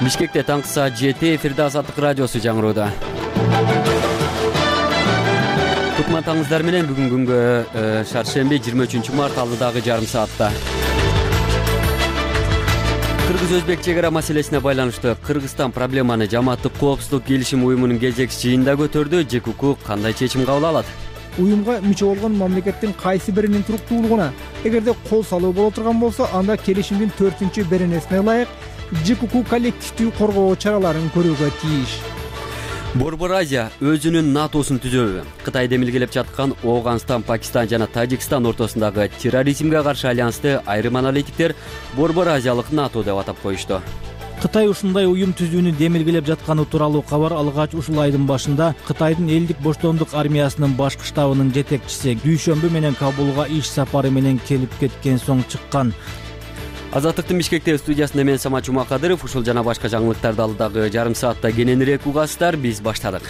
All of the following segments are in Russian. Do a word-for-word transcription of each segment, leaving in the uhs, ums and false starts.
Бишкекте таңкы саат жети, эфирде Азаттык радиосу жаңыроодо. Кутматаңыздар менен бүгүн күнгө шаршемби жыйырма үчүнчү март алдыдагы жарым саатта. Кыргыз-Өзбек чек ара маселесине байланыштуу Кыргызстан проблеманы Жамааттык коопсуздук келишим уюмунун кезекчи жыйынында көтөрдү. ЖКУ кандай чечим кабыл алат? Уюмга мүчө болгон мамлекеттин кайсы биринин туруктуулугуна эгерде кол салуу боло турган болсо, анда келишимдин төртүнчү беренесине ылайык ЖКУ коллективдүү коргоо чараларын көрүүгө тийиш. Борбор Азия өзүнүн натосун түзөбү? Кытайды эмилгелеп жаткан Ооганстан, Пакистан жана Тажикстан ортосундагы терроризмге каршы альянсты айрым аналитиктер Борбор Азиялык НАТО деп атап коюшту. Кытай ушундай уюм түзүүнү демилгелеп жатканы тууралуу кабар алгач ушул айдын башында Кытайдын элдик боштондук армиясынын башкы штабынын жетекчиси дүйшөмбү менен Кабулга иш сапары менен келип кеткен соң чыккан. Азаттыктын Бишкекте студиясында мен Самат Жумакадыров. Ушул жана башка жаңылыктарды алдыдагы жарым саатта кененирээк угасыздар. Биз баштадык.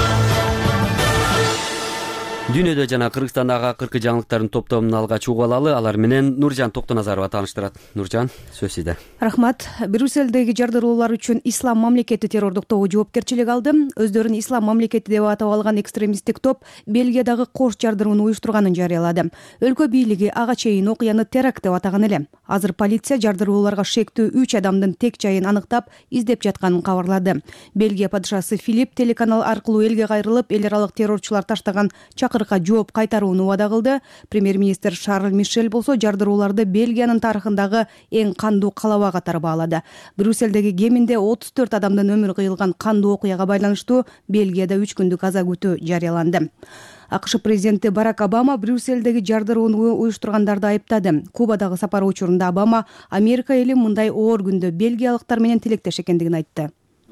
Дүйнөдө жана Кыргызстандагы акыркы жаңылыктардын топтомун алгач угуп алалы. Алар менен Нуржан Токтоназарова тааныштырат. Нуржан, сөз сизде. Рахмат. Брюссельдеги жардыруулар үчүн Ислам мамлекети террордук тобу жоопкерчилик алды. Өздөрүн Ислам мамлекети деп атап алган экстремисттик топ Бельгиядагы кош жардырууну уюштурганын жарыялады. Өлкө бийлиги ага чейин окуяны теракт деп атаган эле. Азыр полиция жардырууларга шектүү үч адамдын тек жайын аныктап, издеп жатканын кабарлады. Бельгия падышасы Филипп телеканал аркылуу элге кайрылып, эл аралык террорчулар таштаган чакырыкка жооп кайтарууну убада кылды. Премьер-министр Шарль Мишель болсо жардырууларды Бельгиянын тарыхындагы эң кандуу калаба катары баалады. Брюссельдеги кеминде отуз төрт адамдын өмүрү кыйылган кандуу окуяга байланыштуу Бельгияда үч күндүк аза күтүү жарыяланды. АКШ президенти Барак Обама Брюссельдеги жардырууну уюштургандарды айыптады. Кубадагы сапары учурунда Обама Америка эли мындай оор күндө бельгиялыктар менен тилектеш экендигин айтты.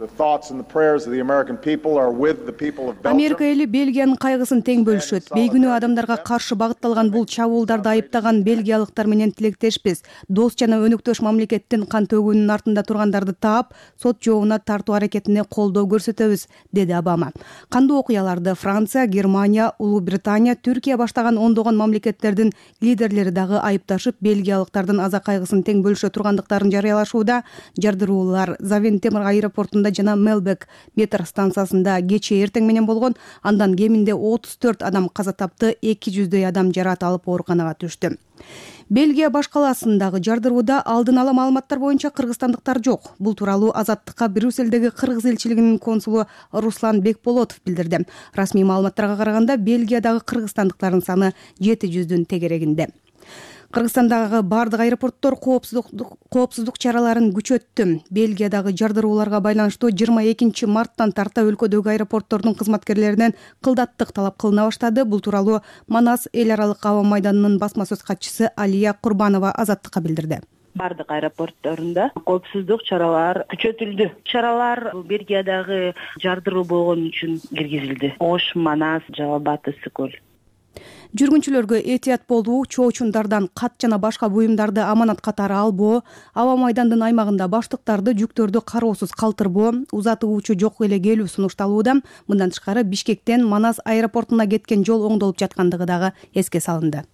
Америка эли Бельгиянын кайгысын тең бөлүшөт. Бейгүнөө адамдарга каршы багытталган бул чабуулдарды айыптаган бельгиялыктар менен тилектешпиз. Дос жана өнөктөш мамлекеттин кан төгүүнүн артында тургандарды таап, сот жообуна тартуу аракетине колдоо көрсөтөбүз, деди Обама. Кандуу окуяларды Франция, Германия, Улуу Британия, Түркия баштаган ондогон мамлекеттердин лидерлери дагы айыпташып, бельгиялыктардын аза кайгысын тең бөлүшө тургандыктарын жарыялашууда. Жардыруулар Завентем аэропортунда жана Мелбек метро станциясында кечээ эртең менен болгон. Андан кеминде отуз төрт адам каза тапты, эки жүздөй адам жараат алып ооруканага түштү. Бельгия баш калаасындагы жардырууда алдын ала маалыматтар боюнча кыргызстандыктар жок. Бул тууралуу Азаттыкка Брюссельдеги кыргыз элчилигинин консулу Руслан Бекболотов билдирди. Расмий маалыматтарга караганда Бельгиядагы кыргызстандыктардын саны жети жүздүн тегерегинде. Кыргызстандагы бардык аэропорттор коопсуздук коопсуздук чараларын күчөттү. Бельгиядагы жардырууларга байланыштуу жыйырма экинчи марттан тарта өлкөдөгү аэропорттордун кызматкерлеринен кылдаттык талап кылына баштады. Бул тууралуу Манас эл аралык аба майданынын басма сөз катчысы Алия Курбанова Азаттыкка билдирди. Бардык аэропортторунда коопсуздук чаралар күчөтүлдү. Чаралар Бельгиядагы жардыруу болгон үчүн киргизилди. Ош, Манас, Жалал Абад, Ысыкөл. Жүргүнчүлөргө этият болуу, чоочундардан кат жана башка буюмдарды аманат катары албоо, аба майдандын аймагында баштыктарды жүктөрдү кароосуз калтырбоо, узатуучу жок эле келүү сунушталууда. Мындан тышкары Бишкектен Манас аэропортуна кеткен жол оңдолуп жаткандыгы дагы эске салынды.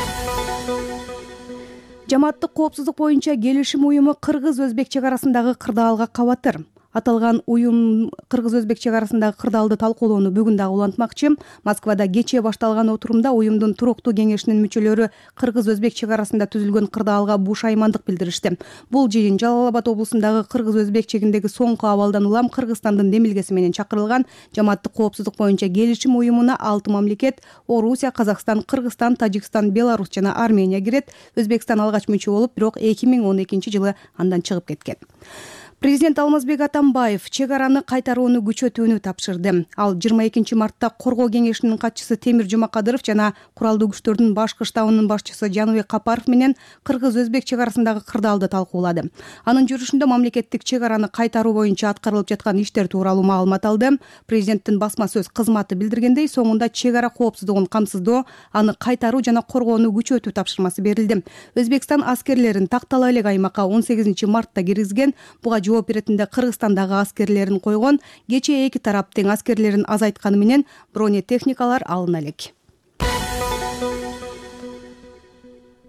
Жамааттык коопсуздук боюнча келишим уюму Кыргыз-Өзбек чек арасындагы кырдаалга кабатыр. Аталган уюм Кыргыз-Өзбек чек арасындагы кырдаалды талкуулоону бүгүн дагы улантмакчы. Москвада кечээ башталган отурумда уюмдун туруктуу кеңешинин мүчөлөрү Кыргыз-Өзбек чек арасында түзүлгөн кырдаалга бушаймандык билдиришти. Бул жыйын Жалал Абад облусундагы Кыргыз-Өзбек чегиндеги соңку абалдан улам Кыргызстандын демилгеси менен чакырылган жамааттык коопсуздук боюнча келишим уюмуна алты мамлекет Орусия, Казакстан, Кыргызстан, Тажикстан, Беларусь жана Армения кирет. Өзбекстан алгач мүчө болуп, бирок эки миң он экинчи жылы андан чыгып кеткен. Президент Алмазбек Атамбаев чек араны кайтарууну күчөтүүнү тапшырды. Ал жыйырма экинчи мартта коргоо кеңешинин катчысы Темир Жумакадыров жана куралдуу күчтөрдүн башкы штабынын башчысы Жаныбек Капаров менен Кыргыз-Өзбек чек арасындагы кырдаалды талкуулады. Анын жүрүшүндө мамлекеттик чек араны кайтаруу боюнча аткарылып жаткан иштер тууралуу маалымат алды. Президенттин басма сөз кызматы билдиргендей, соңунда чек ара коопсуздугун камсыздоо, аны кайтаруу жана коргоону күчөтүү тапшырмасы берилди. Өзбекстан аскерлерин тактала элек аймакка он сегизинчи мартта киргизген. Буга жооп иретинде Кыргызстандагы аскерлерин койгон. Кечээ эки тарап тең аскерлерин азайтканы менен бронетехникалар алына элек.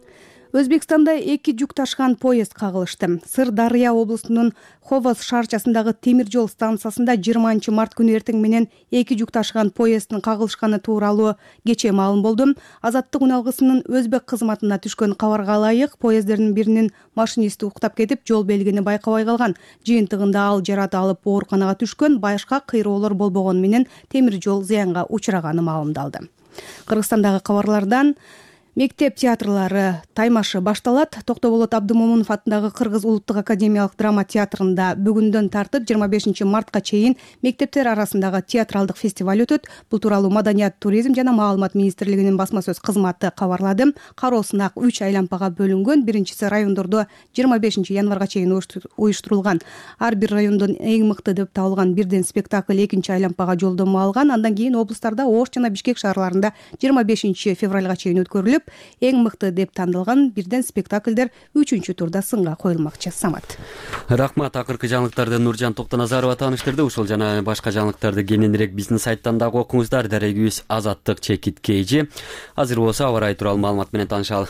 Өзбекстанда эки жүк ташыган поезд кагылышты. Сыр-Дарыя облусунун Ховос шаарчасындагы темир жол станциясында жыйырманчы март күнү эртең менен эки жүк ташыган поезддин кагылышканы тууралуу кечээ маалым болду. Азаттык уналгысынын Өзбек кызматына түшкөн кабарга ылайык, поезддердин биринин машинисти уктап кетип, жол белгини байкабай калган. Жыйынтыгында ал жарат алып ооруканага түшкөн, башка кыйроолор болбогону менен темир жол зыянга учураганы маалымдалды. Кыргызстандагы кабарлардан мектеп театрлары таймашы башталат. Токтоболот Абдымомунов атындагы Кыргыз улуттук академиялык драма театрында бүгүндөн тартып жыйырма бешинчи мартка чейин мектептер арасындагы театралдык фестиваль өтөт. Бул тууралуу Маданият, туризм жана маалымат министрлигинин басма сөз кызматы кабарлады. Кароосунак үч айлампага бөлүнгөн. Биринчиси райондордо жыйырма бешинчи январга чейин уюштурулган. Ар бир райондон эң мыкты деп табылган бирден спектакль экинчи айлампага жолдомо алган. Андан кийин облустарда Ош жана Бишкек шаарларында жыйырма бешинчи февралга чейин өткөрүлүп, эң мыкты деп тандалган бирден спектакльдер үчүнчү турда сынга коюлмакчы. Самат. Рахмат. Акыркы жаңылыктарды Нуржан Токтоназарова тааныштырды. Ушул жана башка жаңылыктарды кененирээк биздин сайттан дагы окуңуздар. Дарегибиз Азаттык чекит кейжи. Азыр болсо аба ырайы тууралуу маалымат менен таанышалы.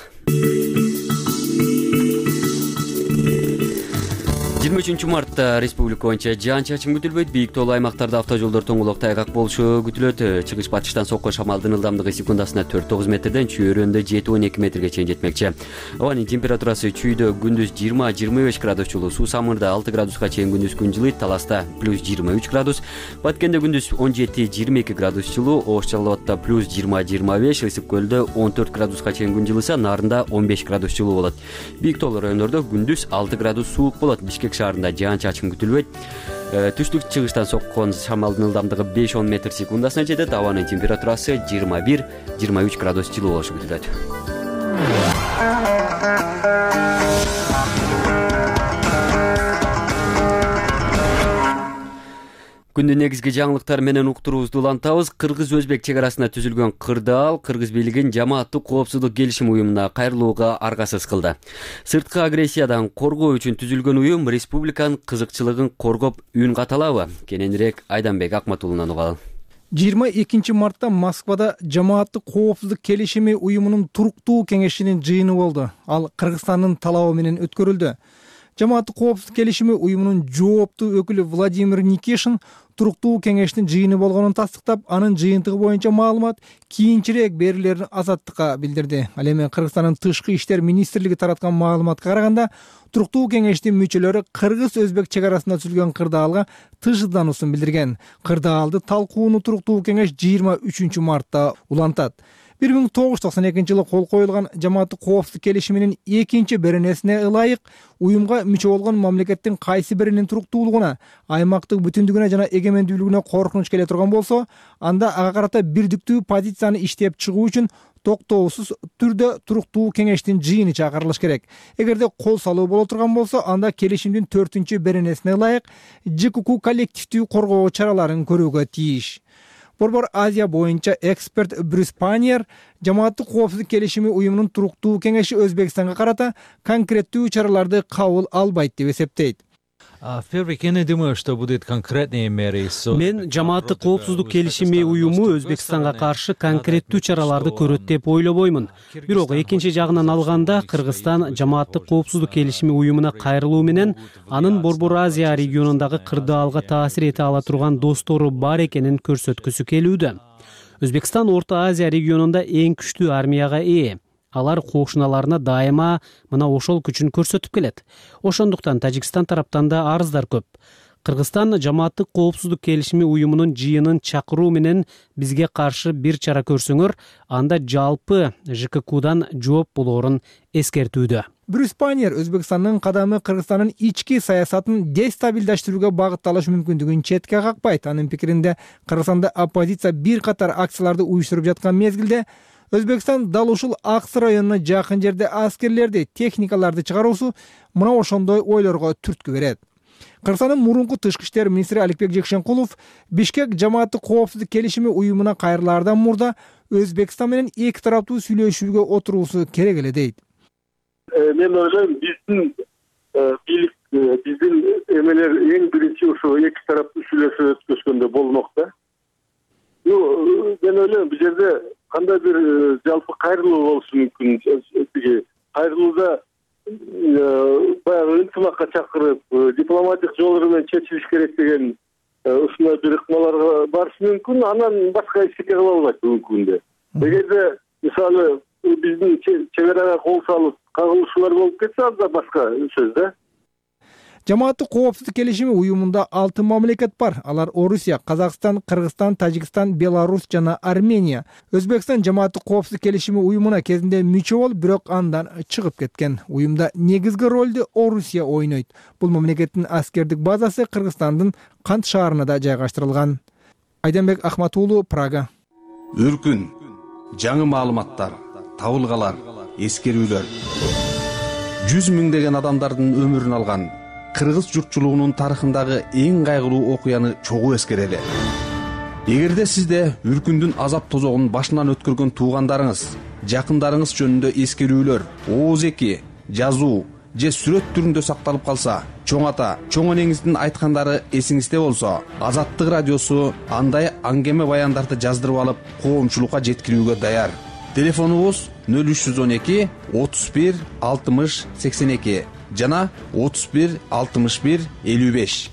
жыйырма үчүнчү мартта республика боюнча жаан-чачын күтүлбөйт. Бийик тоолуу аймактарда автожолдор тоңулук тайгак болушу күтүлөт. Чыгыш батыштан соккон шамалдын ылдамдыгы секундасына төрт тогуз метрден чөйрөндө жети он эки метрге чейин жетмекчи. Абанын температурасы чүйдө күндүз жыйырма жыйырма беш градус жылуу, суу самырда алты градуска чейин күндүз күн жылыйт. Таласта плюс жыйырма үч градус, Баткенде күндүз он жети жыйырма эки градус жылуу, Ош Жалал Абадта плюс жыйырма жыйырма беш, Ысык көлдө он төрт градуска чейин күн жылыса, Нарында он беш градус жылуу болот. Бийик тоолуу райондордо күндүз алты градус суук болот. Бишкек шаарында жаан-чачын күтүлбөйт. Түштүк чыгыштан соккон шамалдын ылдамдыгы беш он метр секундасына жетет. Абанын температурасы жыйырма бир жыйырма үч градус жылуу болушу күтүлөт. Күндүн негизги жаңылыктар менен уктуруубузду улантабыз. Кыргыз-Өзбек чек арасында түзүлгөн кырдаал Кыргыз бийлигин жамааттык коопсуздук келишим уюмуна кайрылууга аргасыз кылды. Сырткы агрессиядан коргоо үчүн түзүлгөн уюм республиканын кызыкчылыгын коргоп үн каталабы? Кененирээк Айданбек Акматуулунан угалы. жыйырма экинчи мартта Москвада жамааттык коопсуздук келишими уюмунун туруктуу кеңешинин жыйыны болду. Ал Кыргызстандын талабы менен өткөрүлдү. Жамааттык коопсуздук келишими уюмунун жооптуу өкүлү Владимир Никишин туруктуу кеңештин жыйыны болгонун тастыктап, анын жыйынтыгы боюнча маалымат кийинчерээк берилерин Азаттыкка билдирди. Ал эми Кыргызстандын тышкы иштер министрлиги тараткан маалыматка караганда, туруктуу кеңештин мүчөлөрү Кыргыз-Өзбек чек арасында түзүлгөн кырдаалга тыжырдаануусун билдирген. Кырдаалды талкууну туруктуу кеңеш жыйырма үчүнчү мартта улантат. бир миң тогуз жүз токсон экинчи жылы кол коюлган жамааттык коопсуздук келишиминин экинчи беренесине ылайык уюмга мүчө болгон мамлекеттин кайсы биринин туруктуулугуна, аймактык бүтүндүгүнө жана эгемендүүлүгүнө коркунуч келе турган болсо, анда ага карата бирдиктүү позицияны иштеп чыгуу үчүн токтоосуз түрдө туруктуу кеңештин жыйыны чакырылыш керек. Эгерде кол салуу боло турган болсо, анда келишимдин төртүнчү беренесине ылайык ЖКК коллективдүү коргоо чараларын көрүүгө тийиш. Борбор Азия боюнча эксперт Брюс Паньер жамааттык коопсуздук келишими уюмунун туруктуу кеңеши Өзбекстанга карата конкреттүү чараларды кабыл албайт деп эсептейт. Мен жамааттык коопсуздук келишими уюму Өзбекстанга каршы конкреттүү чараларды көрөт деп ойлобоймун. Бирок экинчи жагынан алганда, Кыргызстан жамааттык коопсуздук келишими уюмуна кайрылуу менен анын Борбор Азия регионундагы кырдаалга таасир эте ала турган достору бар экенин көрсөткүсү келүүдө. Өзбекстан Орто Азия регионунда эң күчтүү армияга ээ. Алар кошуналарына дайыма мына ошол күчүн көрсөтүп келет. Ошондуктан Тажикстан тараптан да арыздар көп. Кыргызстан жамааттык коопсуздук келишими уюмунун жыйынын чакыруу менен бизге каршы бир чара көрсөңөр, анда жалпы ЖККдан жооп болоорун эскертүүдө. Брюс Паньер Өзбекстандын кадамы Кыргызстандын ички саясатын дестабилдештирүүгө багытталыш мүмкүндүгүн четке какпайт. Анын пикиринде, Кыргызстанда оппозиция бир катар акцияларды уюштуруп жаткан мезгилде Өзбекстан дал ушул Аксы районуна жакын жерде аскерлерди, техникаларды чыгаруусу мына ошондой ойлорго түрткү берет. Кыргызстандын мурунку тышкы иштер министри Аликбек Жекшенкулов Бишкек жамааттык коопсуздук келишими уюмуна кайрылаардан мурда Өзбекстан менен эки тараптуу сүйлөшүүгө отуруусу керек эле дейт. Мен ойлойм, биздин бийлик, биздин эмелер эң биринчи ошо эки тараптуу сүйлөшүү өткөзгөндө болмок да. Ну, мен ойлойм, бул жерде кандай бир жалпы кайрылуу болушу мүмкүн, кайрылууда баягы ынтымакка чакырып дипломатик жолдор менен чечилиш керек деген ушундай бир ыкмалар барышы мүмкүн. Анан башка эч нерсе кыла албайт бүгүнкү күндө. Эгерде мисалы биздин чек арага кол салып кагылышуулар болуп кетсе, анда башка сөз да. Жамааттык коопсуздук келишими уюмунда алты мамлекет бар. Алар Орусия, Казакстан, Кыргызстан, Тажикстан, Беларусь жана Армения. Өзбекстан жамааттык коопсуздук келишими уюмуна кезинде мүчө болуп, бирок андан чыгып кеткен. Уюмда негизги ролду Орусия ойнойт. Бул мамлекеттин аскердик базасы Кыргызстандын Кант шаарына да жайгаштырылган. Айданбек Ахматуулу, Прага. Үркүн, жаңы маалыматтар, табылгалар, эскерүүлөр. жүз миңдеген адамдардын өмүрүн алган кыргыз журтчулугунун тарыхындагы эң кайгылуу окуяны чогуу эскерели. Эгерде сизде үркүндүн азап тозогун башынан өткөргөн туугандарыңыз, жакындарыңыз жөнүндө эскерүүлөр, ооз эки, жазуу же сүрөт түрүндө сакталып калса, чоң ата, чоң энеңиздин айткандары эсиңизде болсо, Азаттык радиосу андай аңгеме баяндарды жаздырып алып, коомчулукка жеткирүүгө даяр. Телефонубуз нөл үч жүз он эки отуз бир алтымыш сексен эки жана отуз бир алтымыш бир элүү беш.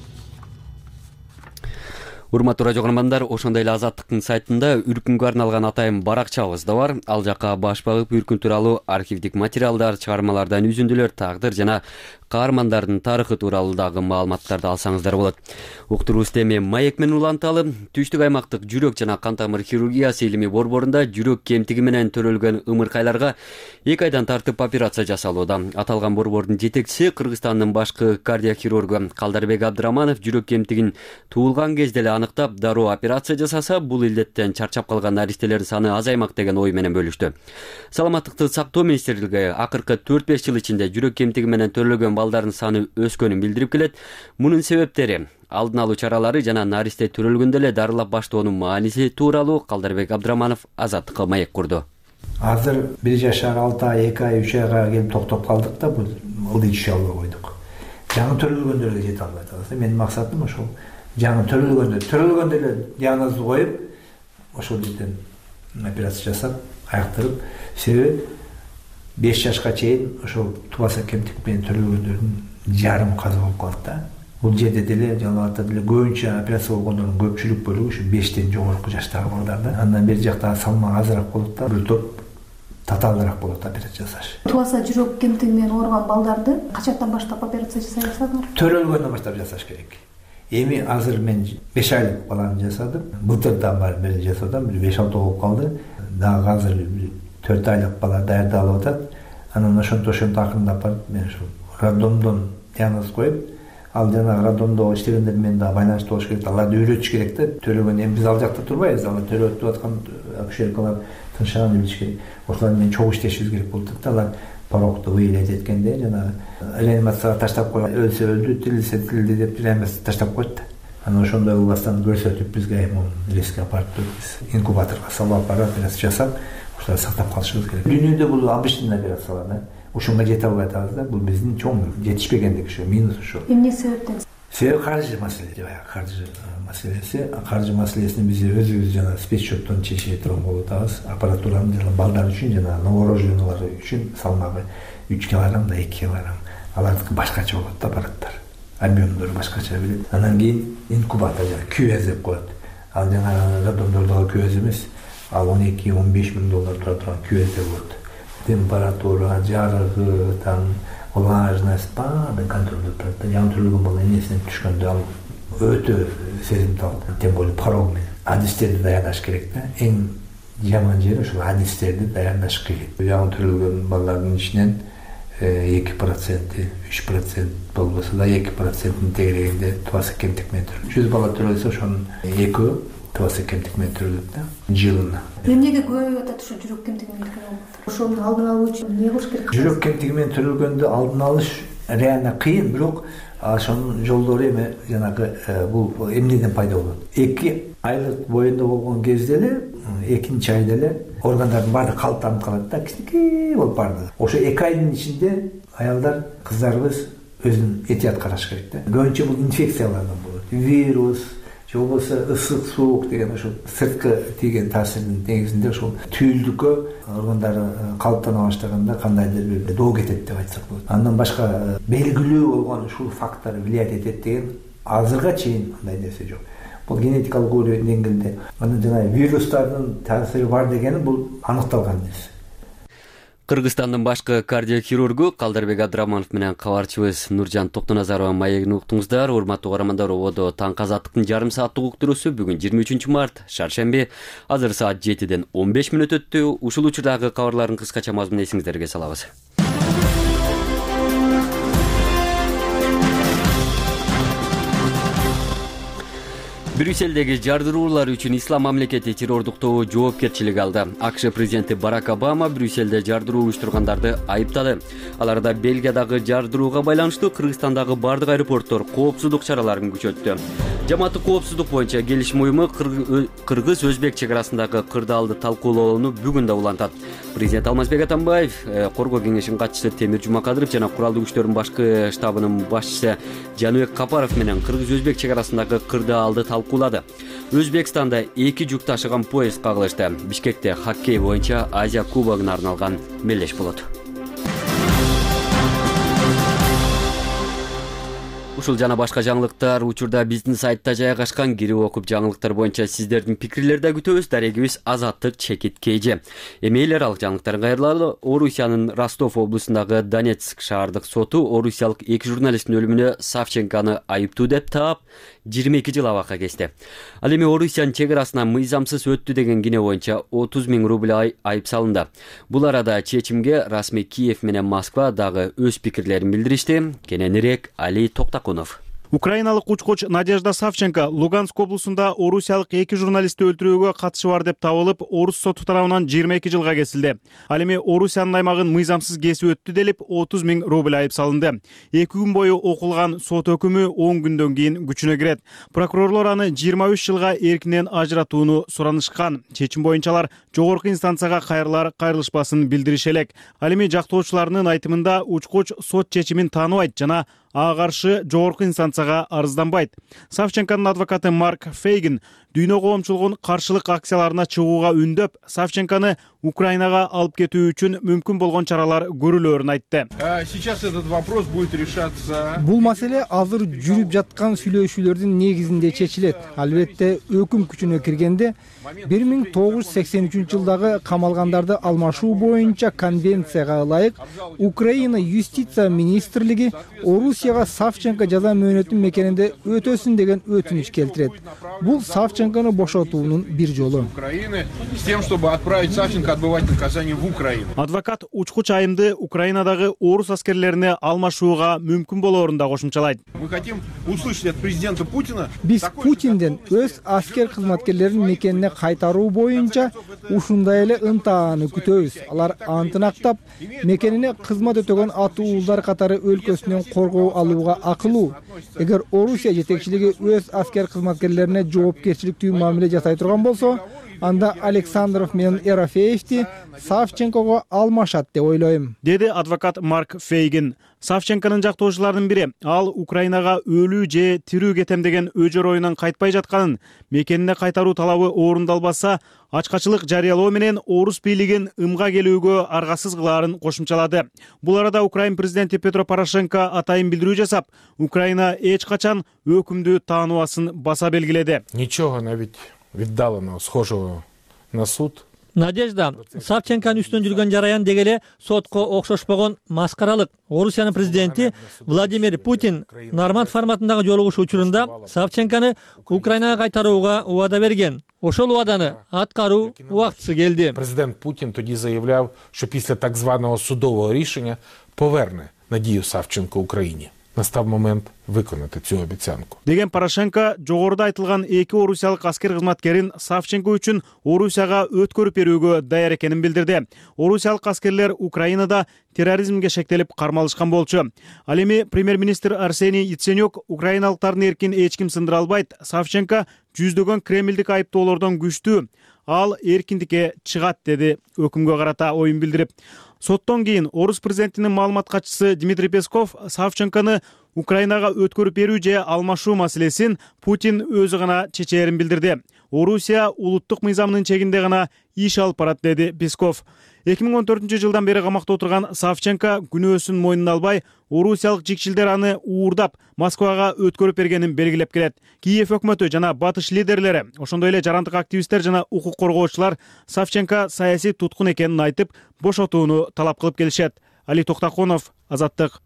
Урматтуу радио көрөрмандар, ошондой эле Азаттыктын сайтында үркүнгө арналган атайын баракчабыз да бар. Ал жакка баш багып үркүн тууралуу архивдик материалдар, чыгармалардан үзүндүлөр, тагдыр жана каармандардын тарыхы тууралуу дагы маалыматтарды алсаңыздар болот. Уктуруубуз эми маек менен уланталы. Түштүк аймактык жүрөк жана кан тамыр хирургиясы илимий борборунда жүрөк кемтиги менен төрөлгөн ымыркайларга эки айдан тартып операция жасалууда. Аталган борбордун жетекчиси Кыргызстандын башкы кардиохирургу Калдарбек Абдыраманов жүрөк кемтигин туулган кезде эле аныктап, дароо операция жасаса, бул илдеттен чарчап калган наристелердин саны азаймак деген ой менен бөлүштү. Саламаттыкты сактоо министрлиги акыркы төрт беш жыл ичинде жүрөк кемтиги менен төрөлгөн балдардын саны өскөнүн билдирип келет. Мунун себептери, алдын алуу чаралары жана наристе төрөлгөндө эле дарылап баштоонун мааниси тууралуу Калдарбек Абдыраманов Азаттыкка маек курду. Азыр бир жашар алты ай, эки ай, үч айга келип токтоп калдык да, бул ылдый түшө албай койдук. Жаңы төрөлгөндөргө жете албайт атабыз. Менин максатым ошол. Жаңы төрөлгөндө, төрөлгөндө эле диагнозду коюп, ошол жерден операция жасап, аяктырып, себеби беш жашка чейин ошол тубаса кемтик менен төрөлгөндөрдүн жарым каза болуп калат да. Бул жерде деле жалаатта деле көбүнчө операция болгондордун көпчүлүк бөлүгү ушу бештен жогорку жаштагы балдар да. Андан бери жакта салмак азыраак болот да, бир топ татаалыраак болот операция жасаш. Тубаса жүрөк кемтиги менен ооруган балдарды качактан баштап операция жасайсыңар? Төрөлгөндөн баштап жасаш керек. Эми азыр мен беш айлык баланы жасадым. Былтырдан бери жасап атам, беш алты болуп калды. Дагы азыр төрт айлык бала даярдалып атат. Анан ошонто ошонто акырындап барып мен ушул роддомдон диагноз коюп, ал жана роддомдо иштегендер менен дагы байланышта болуш керек. Аларды үйрөтүш керек да. Төрөгөн эми биз ал жакта турбайбыз. Алар төрөтүп аткан акушеркалар тынчыганды билиш керек. Ошолар менен чогуу иштешибиз керек болуп атат. Алар порокто выявлять эткенде жана реанимацияга таштап коюп, өлсө өлдү, тирилсе тирилди деп реанимацияга таштап коет да. Анан ошондой ылбастан көрсөтүп бизге эми резко апарып туруп инкубаторго салып апарып операция жасап, ошоларды сактап калышыбыз керек. Дүйнөдө бул обычный операциялар да. Ошонго жете албай атабыз да. Бул биздин чоң жетишпегендик ушу, минус ушу. Эмне себептен? Себеби каржы маселеси, каржы маселеси. Каржы маселесин биз өзүбүз жана спецсчеттон чече турган болуп атабыз. Аппаратуранын жана балдар үчүн жана новорожденныйлар үчүн салмагы үч килограмм да эки килограмм. Алардыкы башкача болот да, аппараттар. Объемдору башкача билет. Анан кийин инкубатор жана кювез деп коет. Ал жана роддомдордогу кювез эмес. Ал он эки он беш миң доллар тура турган кювез деп болот. Температура, жарыгы, там влажность баарын контролдоп турат. Жаңы төрөлгөн бала энесинен түшкөндө ал өтө сезимтал, тем более порог менен. Адистерди даярдаш керек да. Эң жаман жери ушул адистерди даярдаш кыйын. Жаңы төрөлгөн балдардын ичинен эки проценти, үч процент болбосо да эки процентин тегерегинде тубаса кемтик менен төрөлөт. жүз бала төрөлсө ошонун экөө тубаса кемтик менен төрөлөт да, жылына. Эмнеге көбөйүп атат ушу жүрөк кемтиги менен төрөлгөн? Ошону алдын алуу үчүн эмне кылыш керек? Жүрөк кемтиги менен төрөлгөндө алдын алыш реально кыйын, бирок ошонун жолдору эме жанагы бул эмнеден пайда болот? эки айлык боюнда болгон кезде эле, экинчи айда эле органдардын баары калыптанып калат да, кичинекей болуп барды. Ошо эки айдын ичинде аялдар, кыздарыбыз өзүн этият караш керек да. Көбүнчө бул инфекциялардан болот. Вирус, же болбосо ысык суук деген ошол сырткы тийген таасирдин негизинде ошол түйүлдүккө органдары калыптана баштаганда кандайдыр бир доо кетет деп айтсак болот. Андан башка белгилүү болгон ушул фактор влиять этет деген азырга чейин андай нерсе жок. Бул генетикалык өлчөө деңгээлде анан жана вирустардын таасири бар дегени бул аныкталган нерсе. Кыргызстандын башкы кардиохирургу Калдарбек Абдыраманов менен кабарчыбыз Нуржан Токтоназарова маегин уктуңуздар. Урматтуу каармандар, ободо таңкы азаттыктын жарым сааттык уктуруусу бүгүн жыйырма үчүнчү март шаршемби азыр саат жетиден он беш мүнөт өттү. Ушул учурдагы кабарлардын кыскача мазмунун эсиңиздерге салабыз. Брюссельдеги жардыруулар үчүн ислам мамлекети террордуктоо жоопкерчилик алды. АКШ президенти Барак Обама Брюссельде жардыруу уюштургандарды айыптады. Аларда Бельгиядагы жардырууга байланыштуу Кыргызстандагы бардык аэропорттор коопсуздук чараларын күчөттү. Жамааттык коопсуздук боюнча келишим уюму кыргыз-өзбек чек арасындагы кырдаалды талкуулоону бүгүн да улантат. Президент Алмазбек Атамбаев, коргоо кеңешинин катчысы Темир Жумакадыров жана куралдуу күчтөрдүн башкы штабынын башчысы Жаныбек Капаров менен кыргыз-өзбек чек арасындагы кырдаалды талкуулады. Өзбекстанда эки жүк ташыган поезд кагылышты. Бишкекте хоккей боюнча Азия кубогуна арналган мелдеш болот. Ушул жана башка жаңылыктар учурда биздин сайтта жайгашкан. Кирип окуп жаңылыктар боюнча сиздердин пикирлерди да күтөбүз. Дарегибиз Азаттык чекит кж. Эми эл аралык жаңылыктарды кайрылалы. Орусиянын Ростов облусундагы Донецк шаардык соту орусиялык эки журналисттин өлүмүнө Савченкону айыптуу деп таап жыйырма эки жыл абакка кести. Ал эми Орусиянын чек арасына мыйзамсыз өттү деген кине боюнча отуз миң рубль айып салынды. Бул арада чечимге расмий Киев менен Москва дагы өз пикирлерин билдиришти. Кененирээк Али Токтакунов. Украиналык учкуч Надежда Савченко Луганск облусунда орусиялык эки журналистти өлтүрүүгө катышы бар деп табылып, орус соту тарабынан жыйырма эки жылга кесилди. Ал эми Орусиянын аймагын мыйзамсыз кесип өттү делип отуз миң рубль айып салынды. эки күн бою окулган сот өкүмү он күндөн кийин күчүнө кирет. Прокурорлор аны жыйырма үч жылга эркинен ажыратууну суранышкан. Чечим боюнча алар жогорку инстанцияга кайрылар кайрылышпасын билдириши элек. Ал эми жактоочуларынын айтымында учкуч сот чечимин тааныбайт жана ага каршы жогорку инстанцияга арызданбайт. Савченконун адвокаты Марк Фейгин дүйнө коомчулугун каршылык акцияларына чыгууга үндөп, Савченкону Украинага алып кетүү үчүн мүмкүн болгон чаралар көрүлөөрүн айтты. Сейчас этот вопрос будет решаться. Бул маселе азыр жүрүп жаткан сүйлөшүүлөрдүн негизинде чечилет. Албетте өкүм күчүнө киргенде бир миң тогуз жүз сексен үчүнчү жылдагы камалгандарды алмашуу боюнча конвенцияга ылайык Украина юстиция министрлиги Орусияга Савченко жаза мөөнөтүн мекенинде өтөсүн деген өтүнүч келтирет. Бул Савченкону бошотуунун бир жолу. С тем, чтобы отправить Савченко отбывать наказание в Украину. Адвокат учкуч айымды Украинадагы орус аскерлерине алмашууга мүмкүн болоорун да кошумчалайт. Мы хотим услышать от президента Путина. Биз Путинден өз аскер кызматкерлерин мекенине кайтаруу боюнча ушундай эле ынтааны күтөбүз. Алар антынактап мекенине кызмат өтөгөн аттуу уулдар катары өлкөсүнөн коргоо алууга акылуу. Эгер Орусия жетекчилиги өз аскер кызматкерлерине жоопкерчиликтүү мамиле жасай турган болсо, анда Александров менен Ерофеевди Савченкого алмашат деп ойлойм, деди адвокат Марк Фейгин. Савченконун жактоочуларынын бири ал Украинага өлүү же тирүү кетем деген өжөр оюнан кайтпай жатканын, мекенине кайтаруу талабы орундалбаса, ачкачылык жарыялоо менен орус бийлигин ымга келүүгө аргасыз кылаарын кошумчалады. Бул арада Украин президенти Петро Порошенко атайын билдирүү жасап, Украина эч качан өкүмдү тааныбасын баса белгиледи. Ничего навить віддаленого, схожого на суд. Надежда Савченконун үстүнөн жүргөн жараян дегеле сотко окшошпогон маскаралык. Орусиянын президенти Владимир Путин Норманд форматындагы жолугушуу учурунда Савченкону Украинага кайтарууга убада берген. Ошол убаданы аткаруу убактысы келди. Президент Путин тоді заявляв, що після так званого судового рішення поверне Надію Савченко Україні. Настав момент виконати цю обіцянку. Деген Порошенко жогоруда айтылган эки орусиялык аскер кызматкерин Савченко үчүн Орусияга өткөрүп берүүгө даяр экенин билдирди. Орусиялык аскерлер Украинада терроризмге шектелип кармалышкан болчу. Ал эми премьер-министр Арсений Яценюк украиналыктардын эркин эч ким сындыра албайт. Савченко жүздөгөн Кремлдик айыптоолордон күчтүү. ал эркиндикке чыгат, деди өкүмгө карата оюн билдирип. Соттон кийин орус президентинин маалымат катчысы Дмитрий Песков Савченкону Украинага өткөрүп берүү же алмашуу маселесин Путин өзү гана чечээрин билдирди. Орусия улуттук мыйзамынын чегинде гана иш алып барат, деди Песков. эки миң он төртүнчү жылдан бери камакта отурган Савченко күнөөсүн мойнуна албай, орусиялык жикчилдер аны уурдап Москвага өткөрүп бергенин белгилеп келет. Киев өкмөтү жана батыш лидерлери, ошондой эле жарандык активисттер жана укук коргоочулар Савченко саясий туткун экенин айтып, бошотууну талап кылып келишет. Али Токтаконов, Азаттык.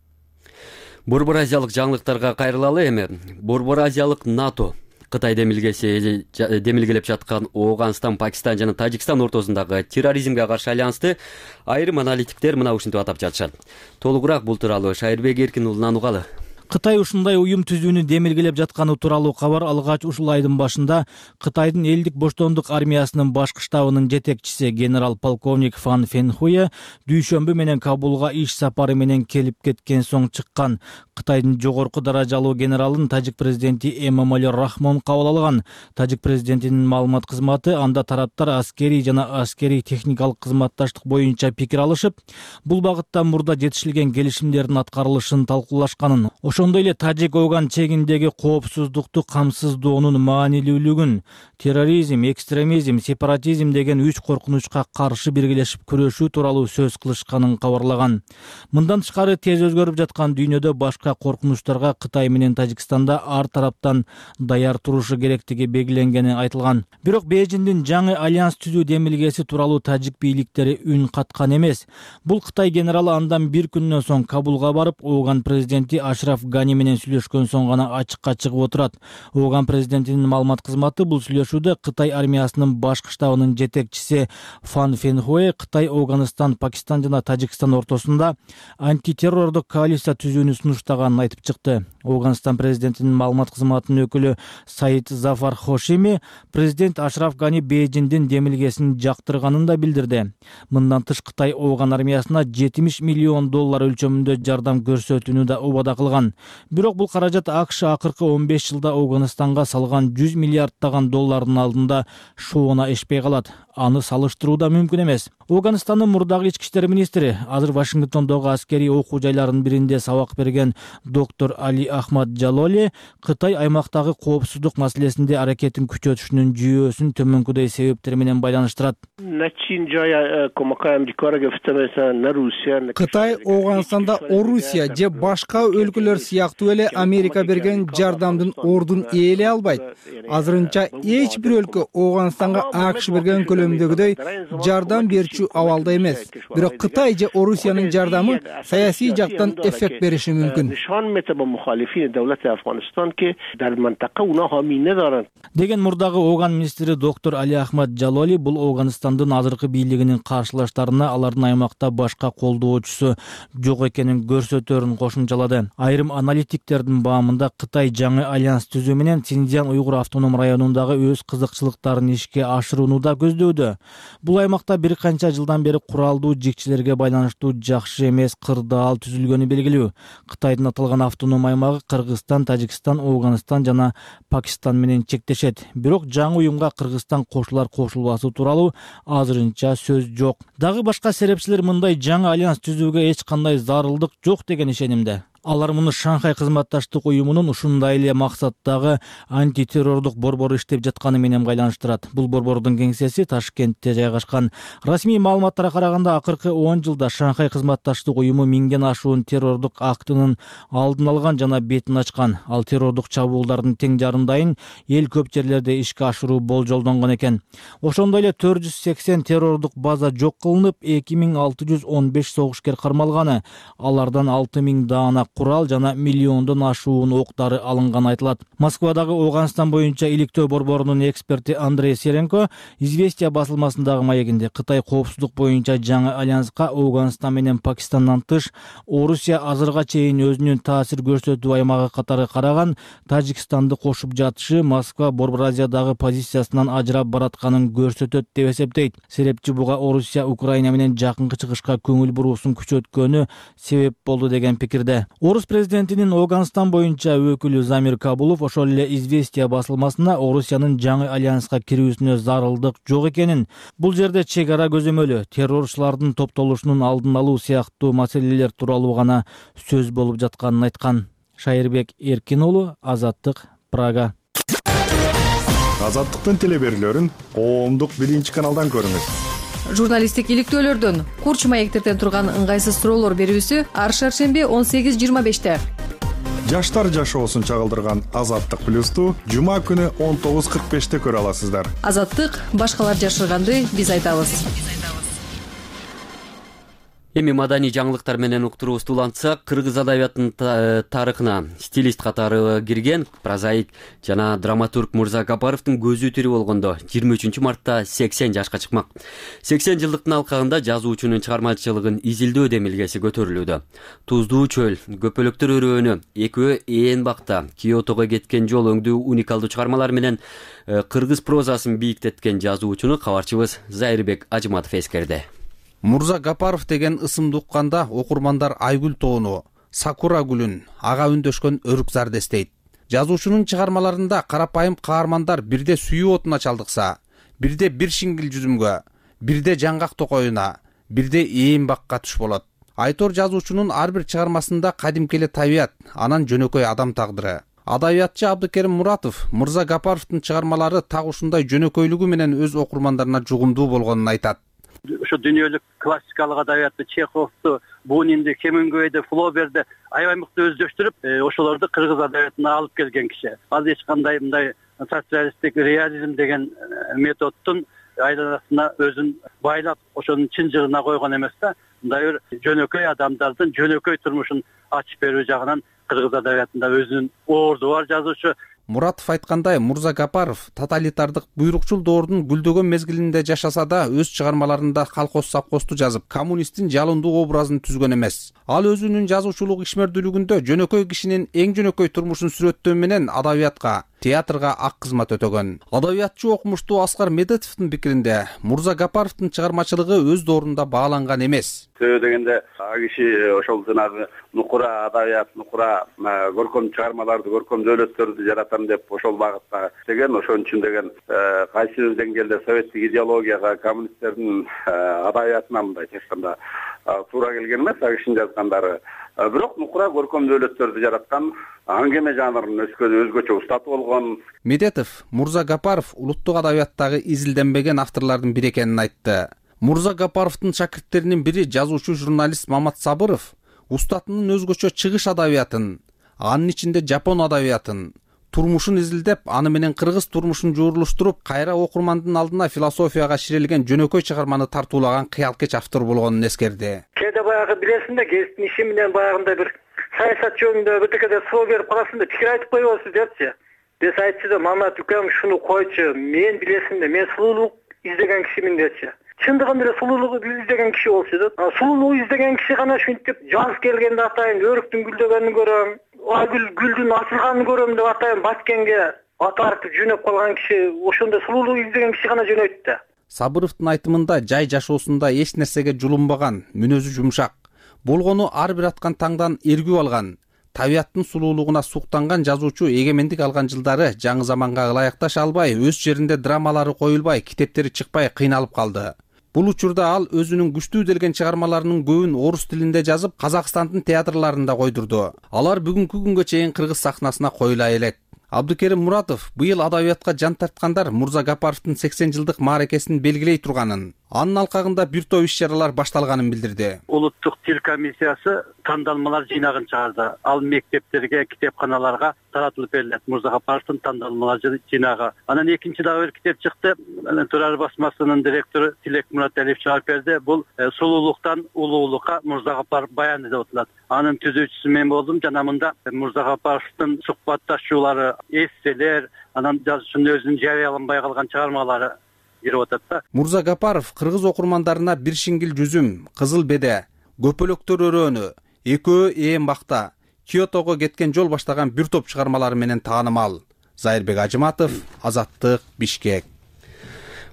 Борбор азиялык жаңылыктарга кайрылалы эми. Борбор азиялык НАТО Кытай демилгеси демилгелеп жаткан Оогандстан, Пакистан жана Тажикстан ортосундагы терроризмге каршы альянсты айрым аналитиктер мына ушинтип атап жатышат. Толугураак бул тууралуу Шайырбек Эркин уулунан угалы. Кытай ушундай уюм түзүүнү демилгелеп жатканы тууралуу кабар алгач ушул айдын башында Кытайдын элдик боштондук армиясынын башкы штабынын жетекчиси генерал полковник Фан Фенхуе дүйшөмбү менен Кабулга иш сапары менен келип кеткен соң чыккан. Кытайдын жогорку даражалуу генералын тажик президенти Эмомали Рахмон кабыл алган. Тажик президентинин маалымат кызматы анда тараптар аскерий жана аскерий техникалык кызматташтык боюнча пикир алышып, бул багытта мурда жетишилген келишимдердин аткарылышын талкуулашканын, ошондой эле Тажик-Оган чегиндеги коопсуздукту камсыздоонун маанилүүлүгүн, терроризм, экстремизм, сепаратизм деген үч коркунучка каршы биргелешип күрөшүү тууралуу сөз кылышканын кабарлаган. Мындан тышкары тез өзгөрүп жаткан дүйнөдө башка коркунучтарга Кытай менен Тажикстанда ар тараптан даяр турушу керектиги белгиленгени айтылган. Бирок Бейжиңдин жаңы альянс түзүү демилгеси тууралуу тажик бийликтери үн каткан эмес. Бул Кытай генералы андан бир күндөн соң Кабулга барып, Оган президенти Ашраф Гани менен сүйлөшкөн соң гана ачыкка чыгып отурат. Оган президентинин маалымат кызматы бул сүйлөшүүдө Кытай армиясынын башкы штабынын жетекчиси Фан Фенхуэ Кытай, Оганстан, Пакистан жана Тажикстан ортосунда антитеррордук коалиция түзүүнү сунуштаганын айтып чыкты. Оганстан президентинин маалымат кызматынын өкүлү Саид Зафар Хошими президент Ашраф Гани Бейжиңдин демилгесин жактырганын да билдирди. Мындан тыш Кытай Оган армиясына жетимиш миллион доллар өлчөмүндө жардам көрсөтүүнү да убада кылган. Бирок бул каражат АКШ акыркы он беш жылда Оганстанга салган жүз миллиарддаган доллардын алдында шоуна эшпей калат. Аны салыштыруу да мүмкүн эмес. Оганстандын мурдагы ички иштер министри, азыр Вашингтондогу аскерий окуу жайларынын биринде сабак берген доктор Али Ахмад Жалоли Кытай аймактагы коопсуздук маселесинде аракетин күчөтүшүнүн жүйөсүн төмөнкүдөй себептер менен байланыштырат. Кытай Оганстанда Орусия же башка өлкөлөр сыяктуу эле Америка берген жардамдын ордун ээлей албайт. Азырынча эч бир өлкө Оганстанга АКШ берген көлөмдөгүдөй жардам берчү абалда эмес. Бирок Кытай же Орусиянын жардамы саясий жактан эффект бериши мүмкүн. Деген мурдагы Оган министри доктор Али Ахмад Жалоли бул Оганстандын азыркы бийлигинин каршылаштарына алардын аймакта башка колдоочусу жок экенин көрсөтөрүн кошумчалады. Айрым аналитиктердин баамында Кытай жаңы альянс түзүү менен Синьцзян уйгур автоном районундагы өз кызыкчылыктарын ишке ашырууну да көздөөдө. Бул аймакта бир канча жылдан бери куралдуу жикчилерге байланыштуу жакшы эмес кырдаал түзүлгөнү белгилүү. Кытайдын аталган автоном аймагы Кыргызстан, Тажикстан, Оганстан жана Пакистан менен чектешет. Бирок жаңы уюмга Кыргызстан кошулар кошулбасы тууралуу азырынча сөз жок. Дагы башка серепчилер мындай жаңы альянс түзүүгө эч кандай зарылдык жок деген ишенимде. Алар муну Шанхай кызматташтык уюмунун ушундай эле максаттагы антитеррордук борбору иштеп жатканы менен байланыштырат. Бул борбордун кеңсеси Ташкентте жайгашкан. Расмий маалыматтарга караганда акыркы он жылда Шанхай кызматташтык уюму миңден ашуун террордук актынын алдын алган жана бетин ачкан. Ал террордук чабуулдардын тең жарымдайын эл көп жерлерде ишке ашыруу болжолдонгон экен. Ошондой эле төрт жүз сексен террордук база жок кылынып, эки миң алты жүз он беш согушкер кармалганы. Алардан алты миң даана курал жана миллиондон ашуун октары алынган айтылат. Москвадагы Оганстан боюнча иликтөө борборунун эксперти Андрей Серенко Известия басылмасындагы маегинде Кытай коопсуздук боюнча жаңы альянска Оганстан менен Пакистандан тыш Орусия азырга чейин өзүнүн таасир көрсөтүү аймагы катары караган Тажикстанды кошуп жатышы Москва Борбор Азиядагы позициясынан ажырап баратканын көрсөтөт деп эсептейт. Серепчи буга Орусия Украина менен жакынкы чыгышка көңүл буруусун күчөткөнү себеп болду деген пикирде. Орус президентинин Оганстан боюнча өкүлү Замир Кабулов ошол эле «Известия» басылмасына Орусиянын жаңы альянска кирүүсүнө зарылдык жок экенин, бул жерде чек ара көзөмөлү, террорчулардын топтолушунун алдын алуу сыяктуу маселелер тууралуу гана сөз болуп жатканын айткан. Шайырбек Эркин уулу, Азаттык, Прага. Азаттыктын телеберүүлөрүн коомдук биринчи каналдан көрүңүз. Журналисттик иликтөөлөрдөн, курч маектерден турган ыңгайсыз суроолор берүүсү ар шаршемби он сегиз жыйырма беште. Жаштар жашоосун чагылдырган Азаттык плюсту жума күнү он тогуз кырк беште көрө аласыздар. Азаттык, башкалар жашырганды биз айтабыз. Эми маданий жаңылыктар менен уктуруубузду улантсак, кыргыз адабиятынын тарыхына стилист катары кирген прозаик жана драматург Мурза Гапаровдун көзү тирүү болгондо жыйырма үчүнчү мартта сексен жашка чыкмак. сексен жылдыктын алкагында жазуучунун чыгармачылыгын изилдөө демилгеси көтөрүлүүдө. Туздуу чөл, Көпөлөктөр өрөөнү, Экөө ээн бакта, Киотого кеткен жол өңдүү уникалдуу чыгармалар менен кыргыз прозасын бийиктеткен жазуучуну кабарчыбыз Зайырбек Ажыматов эскерди. Мурза Гапаров деген ысымды укканда окурмандар Айгүл тоону, Сакура гүлүн, ага үндөшкөн өрүк зарды эстейт. Жазуучунун чыгармаларында карапайым каармандар бирде сүйүү отуна чалдыкса, бирде бир шиңгил жүзүмгө, бирде жаңгак токоюна, бирде ээн бакка туш болот. Айтор жазуучунун ар бир чыгармасында кадимки эле табият, анан жөнөкөй адам тагдыры. Адабиятчы Абдыкерим Муратов Мурза Гапаровдун чыгармалары так ушундай жөнөкөйлүгү менен өз окурмандарына жугумдуу болгонун айтат. Ошо дүйнөлүк классикалык адабиятты, Чеховду, Бунинди, Хемингуэйди, Флоберди аябай мыкты өздөштүрүп, ошолорду кыргыз адабиятына алып келген киши. Ал эч кандай мындай социалисттик реализм деген методдун айланасына өзүн байлап, ошонун чынжыгына койгон эмес да, мындай бир жөнөкөй адамдардын жөнөкөй турмушун ачып берүү жагынан кыргыз адабиятында өзүнүн орду бар жазуучу. Муратов айткандай, Мурза Гапаров тоталитардык буйрукчул доордун гүлдөгөн мезгилинде жашаса да, өз чыгармаларында колхоз совхозду жазып, коммунисттин жалындуу образын түзгөн эмес. Ал өзүнүн жазуучулук ишмердүүлүгүндө жөнөкөй кишинин эң жөнөкөй турмушун сүрөттөө менен адабиятка, театрга ак кызмат өтөгөн. Адабиятчы окумуштуу Аскар Медетовдун пикиринде, Мурза Гапаровдун чыгармачылыгы өз доорунда бааланган эмес. Себеби дегенде, а киши ошол жанагы нукура адабият, нукура көркөм чыгармаларды, көркөм дөөлөттөрдү жаратам деп ошол багытта деген, ошон үчүн деген кайсы бир деңгээлде советтик идеологияга, коммунисттердин адабиятына мындай чечканда туура келген эмес, а кишинин жазгандары. Бирок нукура көркөм дөөлөттөрдү жараткан, аңгеме жанрын өзгөчө устаты болгон. Медетов Мурза Гапаров улуттук адабияттагы изилденбеген авторлордун бири экенин айтты. Мурза Гапаровдун шакирттеринин бири жазуучу журналист Мамат Сабыров устатынын өзгөчө чыгыш адабиятын, анын ичинде жапон адабиятын, турмушун изилдеп, аны менен кыргыз турмушун жуурулуштуруп, кайра окурмандын алдына философияга ширелген жөнөкөй чыгарманы тартуулаган кыялкеч автор болгонун эскерди. Кээде баягы билесиң да, кесиптин иши менен баягындай бир саясат жөнүндө бирдекеде соо берип каласың да, пикир айтып койбосу депчи. Биз айтчу да, Мамат укам шуну койчу, мен билесиң да, мен сулуулук издеген кишимин депчи. Чындыгында эле сулуулугу издеген киши болчу да. Сулуулугу издеген киши гана ушинтип жаз келгенде атайын өрүктүн гүлдөгөнүн көрөм, айгүл гүлдүн ачылганын көрөм деп атайын Баткенге ат арытып жөнөп калган киши, ошондо сулуулугу издеген киши гана жөнөйт да. Сабыровдун айтымында жай жашоосунда эч нерсеге жулунбаган, мүнөзү жумшак, болгону ар бир аткан таңдан эргүү алган, табияттын сулуулугуна суктанган жазуучу эгемендик алган жылдары жаңы заманга ылайыкташа албай, өз жеринде драмалары коюлбай, китептери чыкпай кыйналып калды. Бул учурда ал өзүнүн күчтүү делген чыгармаларынын көбүн орус тилинде жазып, Казакстандын театрларында койдурду. Алар бүгүнкү күнгө чейин кыргыз сахнасына коюла элек. Абдыкерим Муратов быйыл адабиятка жан тарткандар Мурза Гапаровдун сексен жылдык мааракесин белгилей турганын, анын алкагында бир топ иш-чаралар башталганын билдирди. Улуттук тил комиссиясы тандалмалар жыйнагын чыгарды. Ал мектептерге, китепканаларга таратылып берилет. Мурза Гапаровдун тандалмалар жыйнагы. Анан экинчи дагы бир китеп чыкты. Турар басмасынын директору Тилек Мураталиев чыгарып берди. Бул сулуулуктан улуулукка Мурза Гапаров баяны деп аталат. Анын түзүүчүсү мен болдум. Жана мында Мурза Гапаровдун сухбатташуулары, эсселер, анан жазуучунун өзүнүн жарыяланбай калган чыгармалары кирип атат да. Мурза Гапаров кыргыз окурмандарына бир шиңгил жүзүм, кызыл беде, Көпөлөктөр өрөөнү, Экөө ээн бакта, Киотого кеткен жол баштаган бир топ чыгармалары менен таанымал. Зайырбек Ажыматов, Азаттык, Бишкек.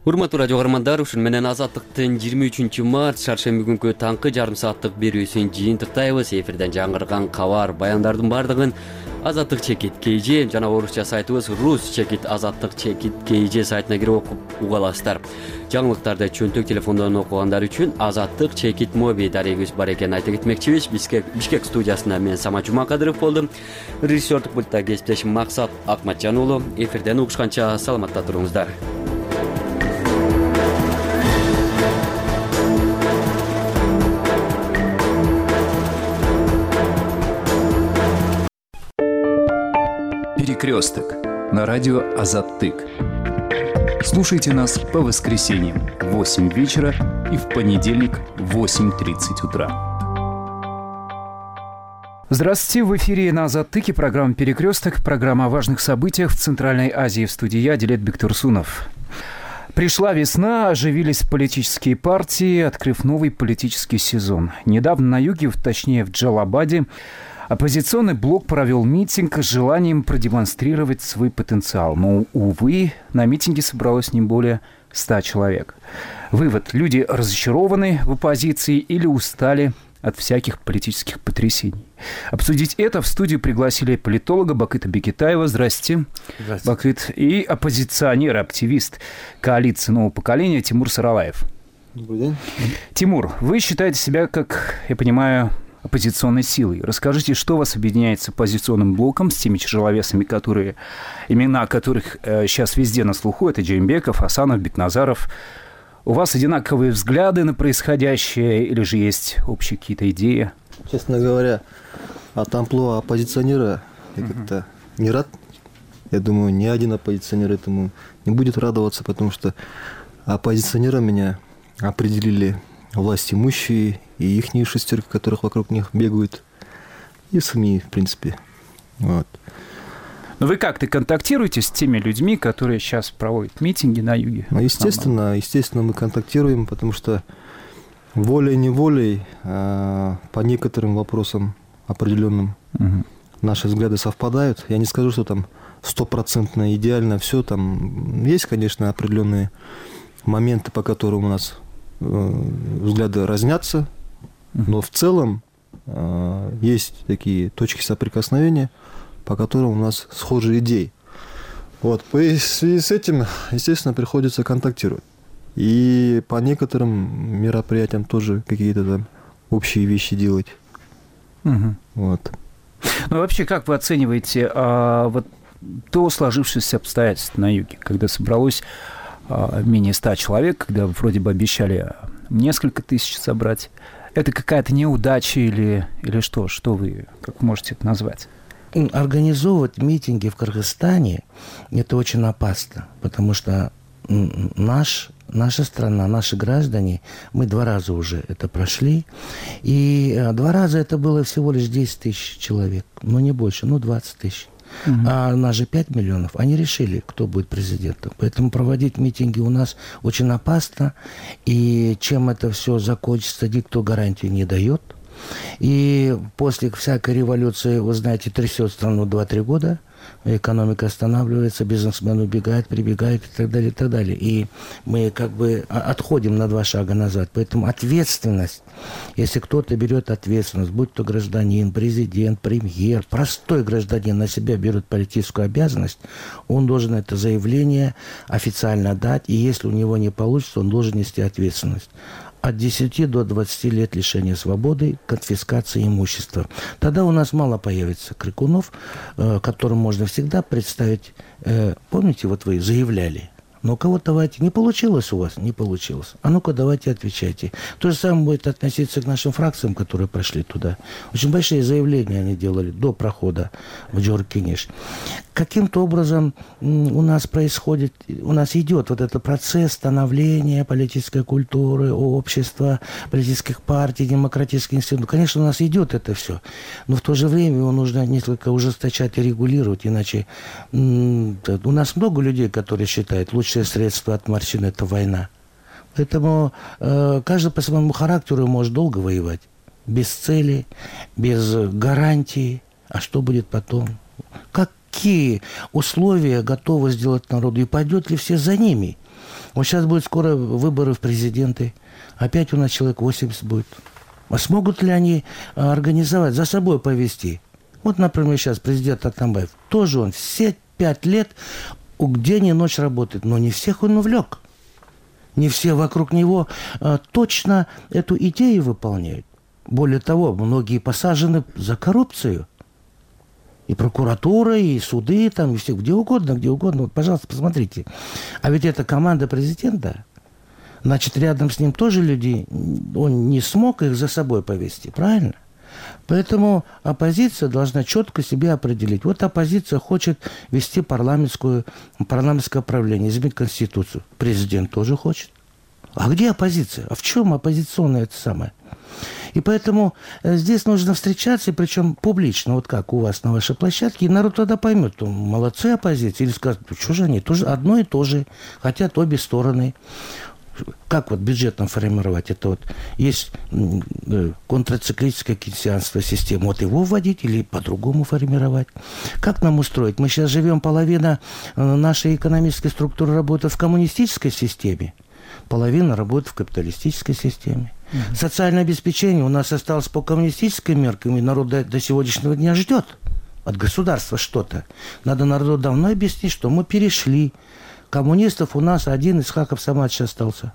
урматтуу радио каармандар, ушун менен Азаттыктын жыйырма үчүнчү март шаршемби күнкү таңкы жарым сааттык берүүсүн жыйынтыктайбыз. Эфирден жаңырган кабар, баяндардын бардыгын Азаттык чекит kg жана орусча сайтыбыз рус чекит азаттык чекит kg сайтына кирип окуп уга аласыздар. Жаңылыктарды чөнтөк телефондон окугандар үчүн Азаттык чекит моби дарегибиз бар экенин айта кетмекчибиз. Бишкек Бишкек студиясында мен Самат Жумакадыров болдум. Режиссердук пультта кесиптешим Максат Акматжан уулу. Эфирден угушканча саламатта туруңуздар. Перекресток на радио Азаттык. Слушайте нас по воскресеньям в восемь вечера и в понедельник в восемь тридцать утра. Здравствуйте, в эфире на Азаттыке программа «Перекресток», программа о важных событиях в Центральной Азии. В студии я, Дилет Бектурсунов. Пришла весна, оживились политические партии, открыв новый политический сезон. Недавно на юге, точнее в Джалабаде, оппозиционный блок провел митинг с желанием продемонстрировать свой потенциал. Но, увы, на митинге собралось не более ста человек. Вывод. Люди разочарованы в оппозиции или устали от всяких политических потрясений. Обсудить это в студию пригласили политолога Бакыта Бекетаева. Здрасте. Здравствуйте. Бакыт. И оппозиционер, активист коалиции нового поколения Тимур Саралаев. Добрый день. Тимур, вы считаете себя, как я понимаю, оппозиционной силой. Расскажите, что вас объединяет с оппозиционным блоком, с теми тяжеловесами, которые, имена которых э, сейчас везде на слуху, это Джеймбеков, Асанов, Бекназаров. У вас одинаковые взгляды на происходящее или же есть общие какие-то идеи? Честно говоря, от амплуа оппозиционера я uh-huh. как-то не рад. Я думаю, ни один оппозиционер этому не будет радоваться, потому что оппозиционером меня определили власть имущие и ихние шестерки, которых вокруг них бегают, и СМИ, в принципе. Вот. Но вы как-то контактируете с теми людьми, которые сейчас проводят митинги на юге? Ну, естественно, естественно, мы контактируем, потому что волей-неволей а, по некоторым вопросам определенным угу. наши взгляды совпадают. Я не скажу, что там стопроцентно идеально все. Там есть, конечно, определенные моменты, по которым у нас взгляды разнятся, но в целом э, есть такие точки соприкосновения, по которым у нас схожие идеи. Вот. В связи с этим, естественно, приходится контактировать. И по некоторым мероприятиям тоже какие-то там общие вещи делать. Угу. Вот. Ну, вообще, как вы оцениваете а, вот то сложившееся обстоятельство на юге, когда собралось менее ста человек, когда вроде бы обещали несколько тысяч собрать? Это какая-то неудача или, или что? Что вы, как можете это назвать? Организовывать митинги в Кыргызстане – это очень опасно, потому что наш, наша страна, наши граждане, мы два раза уже это прошли, и два раза это было всего лишь десять тысяч человек, ну не больше, ну двадцать тысяч. Uh-huh. А у нас же пять миллионов. Они решили, кто будет президентом. Поэтому проводить митинги у нас очень опасно. И чем это все закончится, никто гарантии не дает. И после всякой революции, вы знаете, трясет страну два-три года. Экономика останавливается, бизнесмен убегает, прибегает и так далее, и так далее. И мы как бы отходим на два шага назад. Поэтому ответственность, если кто-то берет ответственность, будь то гражданин, президент, премьер, простой гражданин на себя берет политическую обязанность, он должен это заявление официально дать, и если у него не получится, он должен нести ответственность. От десяти до двадцати лет лишения свободы, конфискации имущества. Тогда у нас мало появится крикунов, э, которым можно всегда представить. Э, помните, вот вы заявляли, ну-ка, давайте, не получилось у вас, не получилось. А ну-ка, давайте отвечайте. То же самое будет относиться к нашим фракциям, которые прошли туда. Очень большие заявления они делали до прохода в Джоркинеш. Каким-то образом у нас происходит, у нас идет вот этот процесс становления политической культуры, общества, политических партий, демократических институтов. Конечно, у нас идет это все, но в то же время его нужно несколько ужесточать и регулировать, иначе у нас много людей, которые считают, лучшее средство от морщин – это война. Поэтому э, каждый по своему характеру может долго воевать, без цели, без гарантии. А что будет потом? Как Какие условия готовы сделать народу? И пойдет ли все за ними? Вот сейчас будет скоро выборы в президенты. Опять у нас человек восемьдесят будет. А смогут ли они организовать, за собой повести? Вот, например, сейчас президент Атамбаев. Тоже он все пять лет день и ночь работает. Но не всех он увлек. Не все вокруг него а, точно эту идею выполняют. Более того, многие посажены за коррупцию. И прокуратура, и суды, там, и все, где угодно, где угодно. Вот, пожалуйста, посмотрите. А ведь это команда президента. Значит, рядом с ним тоже люди, он не смог их за собой повести, правильно? Поэтому оппозиция должна четко себе определить. Вот оппозиция хочет вести парламентскую, парламентское правление, изменить Конституцию. Президент тоже хочет. А где оппозиция? А в чем оппозиционное это самое? И поэтому здесь нужно встречаться, причем публично, вот как у вас на вашей площадке, и народ тогда поймет, то молодцы оппозиция, или скажут, ну что же они, тоже одно и то же, хотят обе стороны. Как вот бюджетно формировать? Это вот есть контрциклическое кейнсианство системы. Вот его вводить или по-другому формировать? Как нам устроить? Мы сейчас живем, половина нашей экономической структуры работает в коммунистической системе, половина работает в капиталистической системе. Mm-hmm. Социальное обеспечение у нас осталось по коммунистическим меркам, и народ до, до сегодняшнего дня ждет от государства что-то. Надо народу давно объяснить, что мы перешли. Коммунистов у нас один из Исхаков Самадович остался.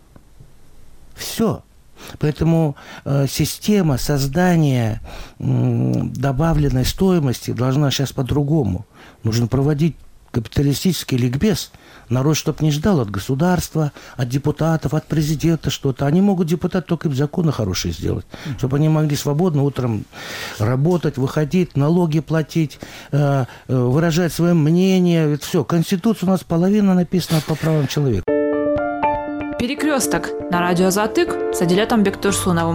Все. Поэтому э, система создания э, добавленной стоимости должна сейчас по-другому. Нужно проводить капиталистический ликбез. Народ, чтоб не ждал от государства, от депутатов, от президента что-то. Они могут депутаты только им законы хорошие сделать. Чтобы они могли свободно утром работать, выходить, налоги платить, э, э, выражать свое мнение. Это все. Конституция у нас половина написана по правам человека. Перекресток на радио Азаттык с Адилетом Бектурсуновым.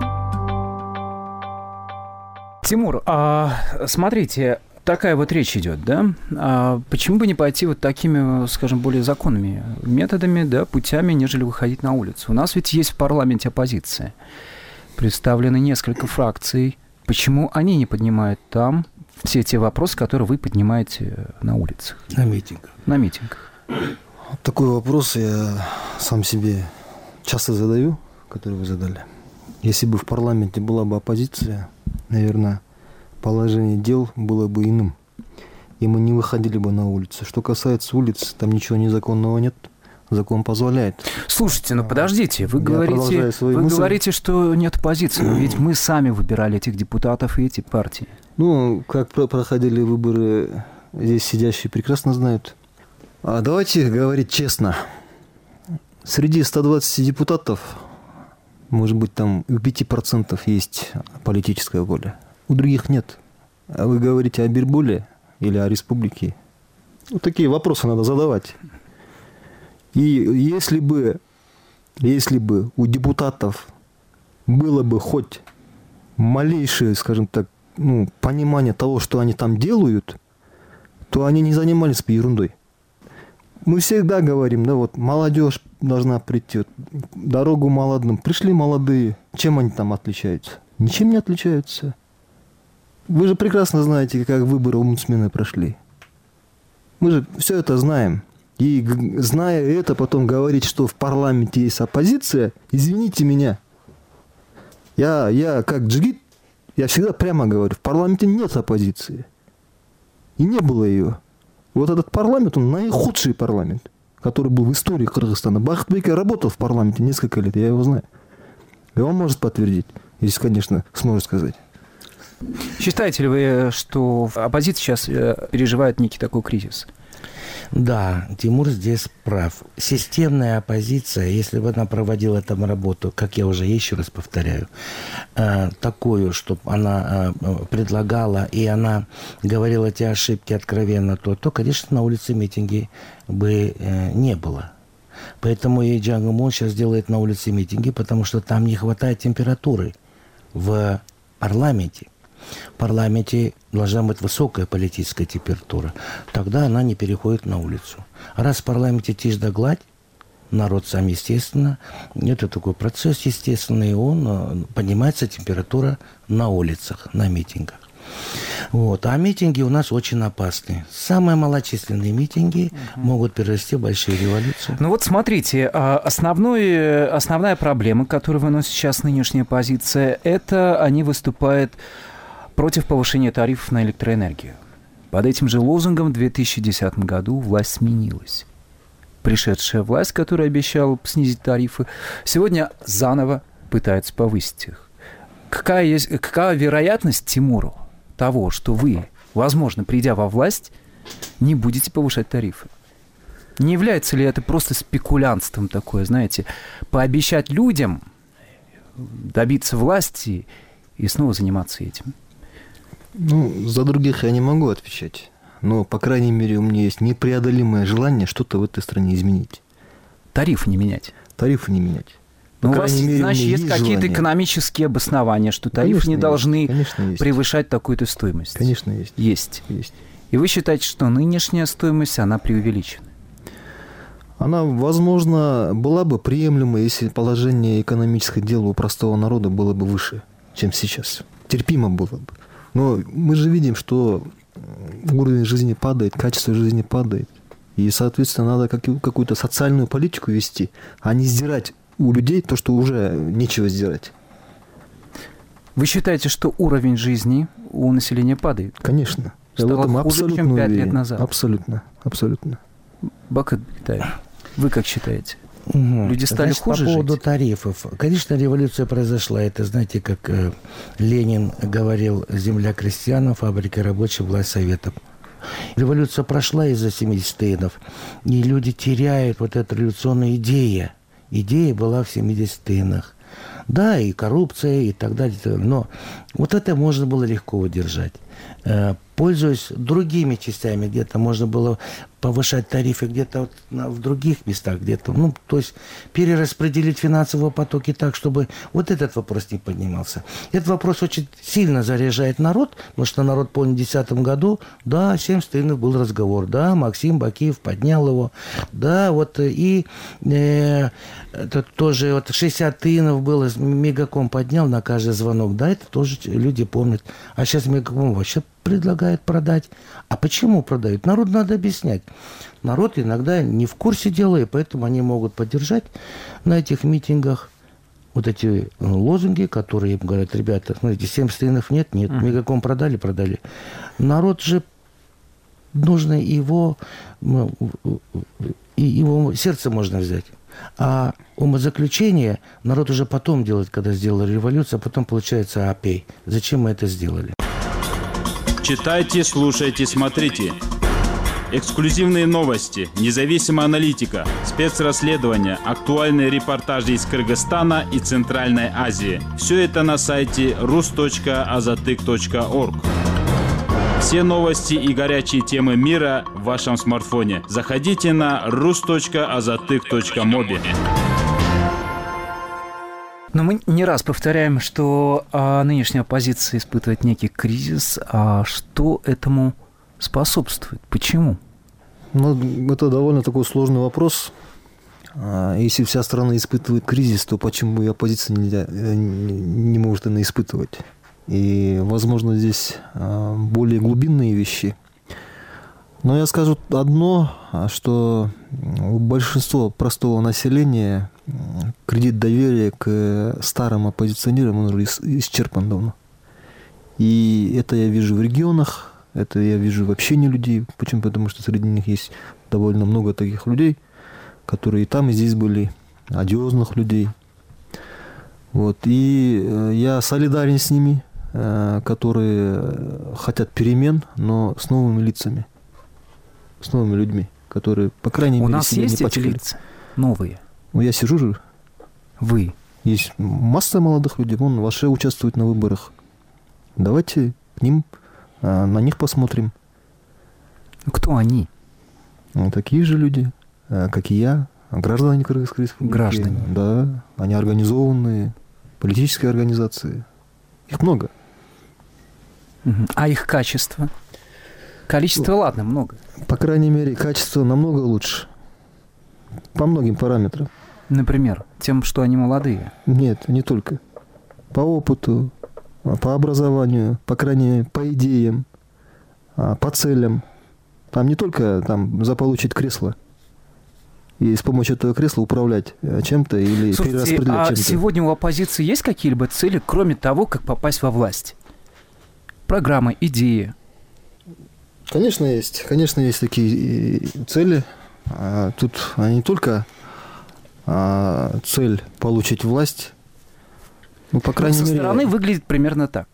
Тимур, а, смотрите, такая вот речь идет, да? А почему бы не пойти вот такими, скажем, более законными методами, да, путями, нежели выходить на улицу? У нас ведь есть в парламенте оппозиция. Представлены несколько фракций. Почему они не поднимают там все те вопросы, которые вы поднимаете на улицах? На митингах. На митингах. Такой вопрос я сам себе часто задаю, который вы задали. Если бы в парламенте была бы оппозиция, наверное, положение дел было бы иным, и мы не выходили бы на улицу. Что касается улиц, там ничего незаконного нет, закон позволяет. Слушайте, ну подождите, вы, говорите, вы говорите, что нет оппозиции, но ведь мы сами выбирали этих депутатов и эти партии. Ну, как проходили выборы, здесь сидящие прекрасно знают. А давайте говорить честно. Среди ста двадцати депутатов, может быть, там у пяти процентов есть политическая воля. У других нет. А вы говорите о Бирбуле или о республике? Ну, такие вопросы надо задавать. И если бы, если бы у депутатов было бы хоть малейшее, скажем так, ну, понимание того, что они там делают, то они не занимались бы ерундой. Мы всегда говорим, да, вот молодежь должна прийти, вот, дорогу молодым. Пришли молодые, чем они там отличаются? Ничем не отличаются. Вы же прекрасно знаете, как выборы омбудсмена прошли. Мы же все это знаем. И зная это, потом говорить, что в парламенте есть оппозиция, извините меня. Я, я как джигит, я всегда прямо говорю, в парламенте нет оппозиции. И не было ее. Вот этот парламент, он наихудший парламент, который был в истории Кыргызстана. Бахытбеков работал в парламенте несколько лет, я его знаю. И он может подтвердить, если, конечно, сможет сказать. Считаете ли вы, что оппозиция сейчас переживает некий такой кризис? Да, Тимур здесь прав. Системная оппозиция, если бы она проводила там работу, как я уже еще раз повторяю, э, такую, чтобы она э, предлагала, и она говорила те ошибки откровенно, то, то конечно, на улице митинги бы э, не было. Поэтому и Джан Гы Мон сейчас делает на улице митинги, потому что там не хватает температуры в парламенте. В парламенте должна быть высокая политическая температура. Тогда она не переходит на улицу. А раз в парламенте тишь да гладь, народ сам, естественно, это такой процесс естественный, он поднимается температура на улицах, на митингах. Вот. А митинги у нас очень опасны. Самые малочисленные митинги угу. могут перерасти в большие революции. Ну вот смотрите, основной, основная проблема, которую выносит сейчас нынешняя оппозиция, это они выступают против повышения тарифов на электроэнергию. Под этим же лозунгом в две тысячи десятом году власть сменилась. Пришедшая власть, которая обещала снизить тарифы, сегодня заново пытается повысить их. Какая, есть, какая вероятность, Тимуру, того, что вы, возможно, придя во власть, не будете повышать тарифы? Не является ли это просто спекулянством такое, знаете, пообещать людям добиться власти и снова заниматься этим? Ну, за других я не могу отвечать. Но, по крайней мере, у меня есть непреодолимое желание что-то в этой стране изменить. Тарифы не менять? Тарифы не менять. По Но у вас, мере, значит, есть, есть какие-то экономические обоснования, что тарифы конечно, не должны конечно, превышать такую-то стоимость? Конечно, есть. Есть. Есть. И вы считаете, что нынешняя стоимость, она преувеличена? Она, возможно, была бы приемлема, если положение экономического дела у простого народа было бы выше, чем сейчас. Терпимо было бы. Но мы же видим, что уровень жизни падает, качество жизни падает. И, соответственно, надо какую-то социальную политику вести, а не сдирать у людей то, что уже нечего сдирать. Вы считаете, что уровень жизни у населения падает? Конечно. Стало хуже, абсолютно чем пять лет назад? Абсолютно. Абсолютно. Бакыт Бектаев, вы как считаете? Угу. Люди стали Значит, хуже по поводу жить? тарифов. Конечно, революция произошла. Это, знаете, как э, Ленин говорил, земля крестьянам, фабрика рабочих, власть советов. Революция прошла из-за семидесятых годов, и люди теряют вот эту революционную идею. Идея была в семидесятых годах. Да, и коррупция, и так далее. Но вот это можно было легко удержать. Э, пользуясь другими частями, где-то можно было повышать тарифы где-то вот на, в других местах, где-то, ну, то есть перераспределить финансовые потоки так, чтобы вот этот вопрос не поднимался. Этот вопрос очень сильно заряжает народ, потому что народ понял в десятом году, да, семьдесят тынов был разговор, да, Максим Бакиев поднял его, да, вот и э, это тоже вот шестьдесят тынов было, Мегаком поднял на каждый звонок, да, это тоже люди помнят. А сейчас Мегаком вообще предлагает продать. А почему продают? Народу надо объяснять. Народ иногда не в курсе дела, и поэтому они могут поддержать на этих митингах вот эти лозунги, которые им говорят, ребята, смотрите, семьдесят тынов нет, нет, uh-huh. Мегаком продали, продали. Народ же, нужно его, и его сердце можно взять. А умозаключение народ уже потом делает, когда сделала революцию, а потом получается опей. Зачем мы это сделали? Читайте, слушайте, смотрите. Эксклюзивные новости, независимая аналитика, спецрасследования, актуальные репортажи из Кыргызстана и Центральной Азии. Все это на сайте рус точка азатык точка орг. Все новости и горячие темы мира в вашем смартфоне. Заходите на рус точка азатык точка моби. Но мы не раз повторяем, что а, нынешняя оппозиция испытывает некий кризис. А что этому способствует? Почему? Ну, это довольно такой сложный вопрос. Если вся страна испытывает кризис, то почему и оппозиция нельзя, не может она испытывать? И, возможно, здесь более глубинные вещи. Но я скажу одно, что у большинства простого населения кредит доверия к старым оппозиционерам он уже исчерпан давно. И это я вижу в регионах, это я вижу в общении людей. Почему? Потому что среди них есть довольно много таких людей, которые и там, и здесь были, одиозных людей. Вот. И я солидарен с ними, которые хотят перемен, но с новыми лицами, с новыми людьми, которые, по крайней мере, у нас себя есть не эти пачкали. лица новые? Ну, я сижу же. Вы? Есть масса молодых людей, вон, ваши участвуют на выборах. Давайте к ним, на них посмотрим. Кто они? Ну, такие же люди, как и я, граждане Кыргызской республики. Граждане? Да, они организованные, политические организации. Их много. А их качество? Количество, ну, ладно, много. По крайней мере, качество намного лучше. По многим параметрам. Например, тем, что они молодые? Нет, не только. По опыту, по образованию, по крайней мере, по идеям, по целям. Там не только там, заполучить кресло и с помощью этого кресла управлять чем-то или Слушайте, перераспределять а чем-то. Сегодня у оппозиции есть какие-либо цели, кроме того, как попасть во власть? Программы, идеи? Конечно, есть. Конечно, есть такие цели. Тут не только цель получить власть. Ну, по крайней ну, со мере... Со стороны выглядит примерно так.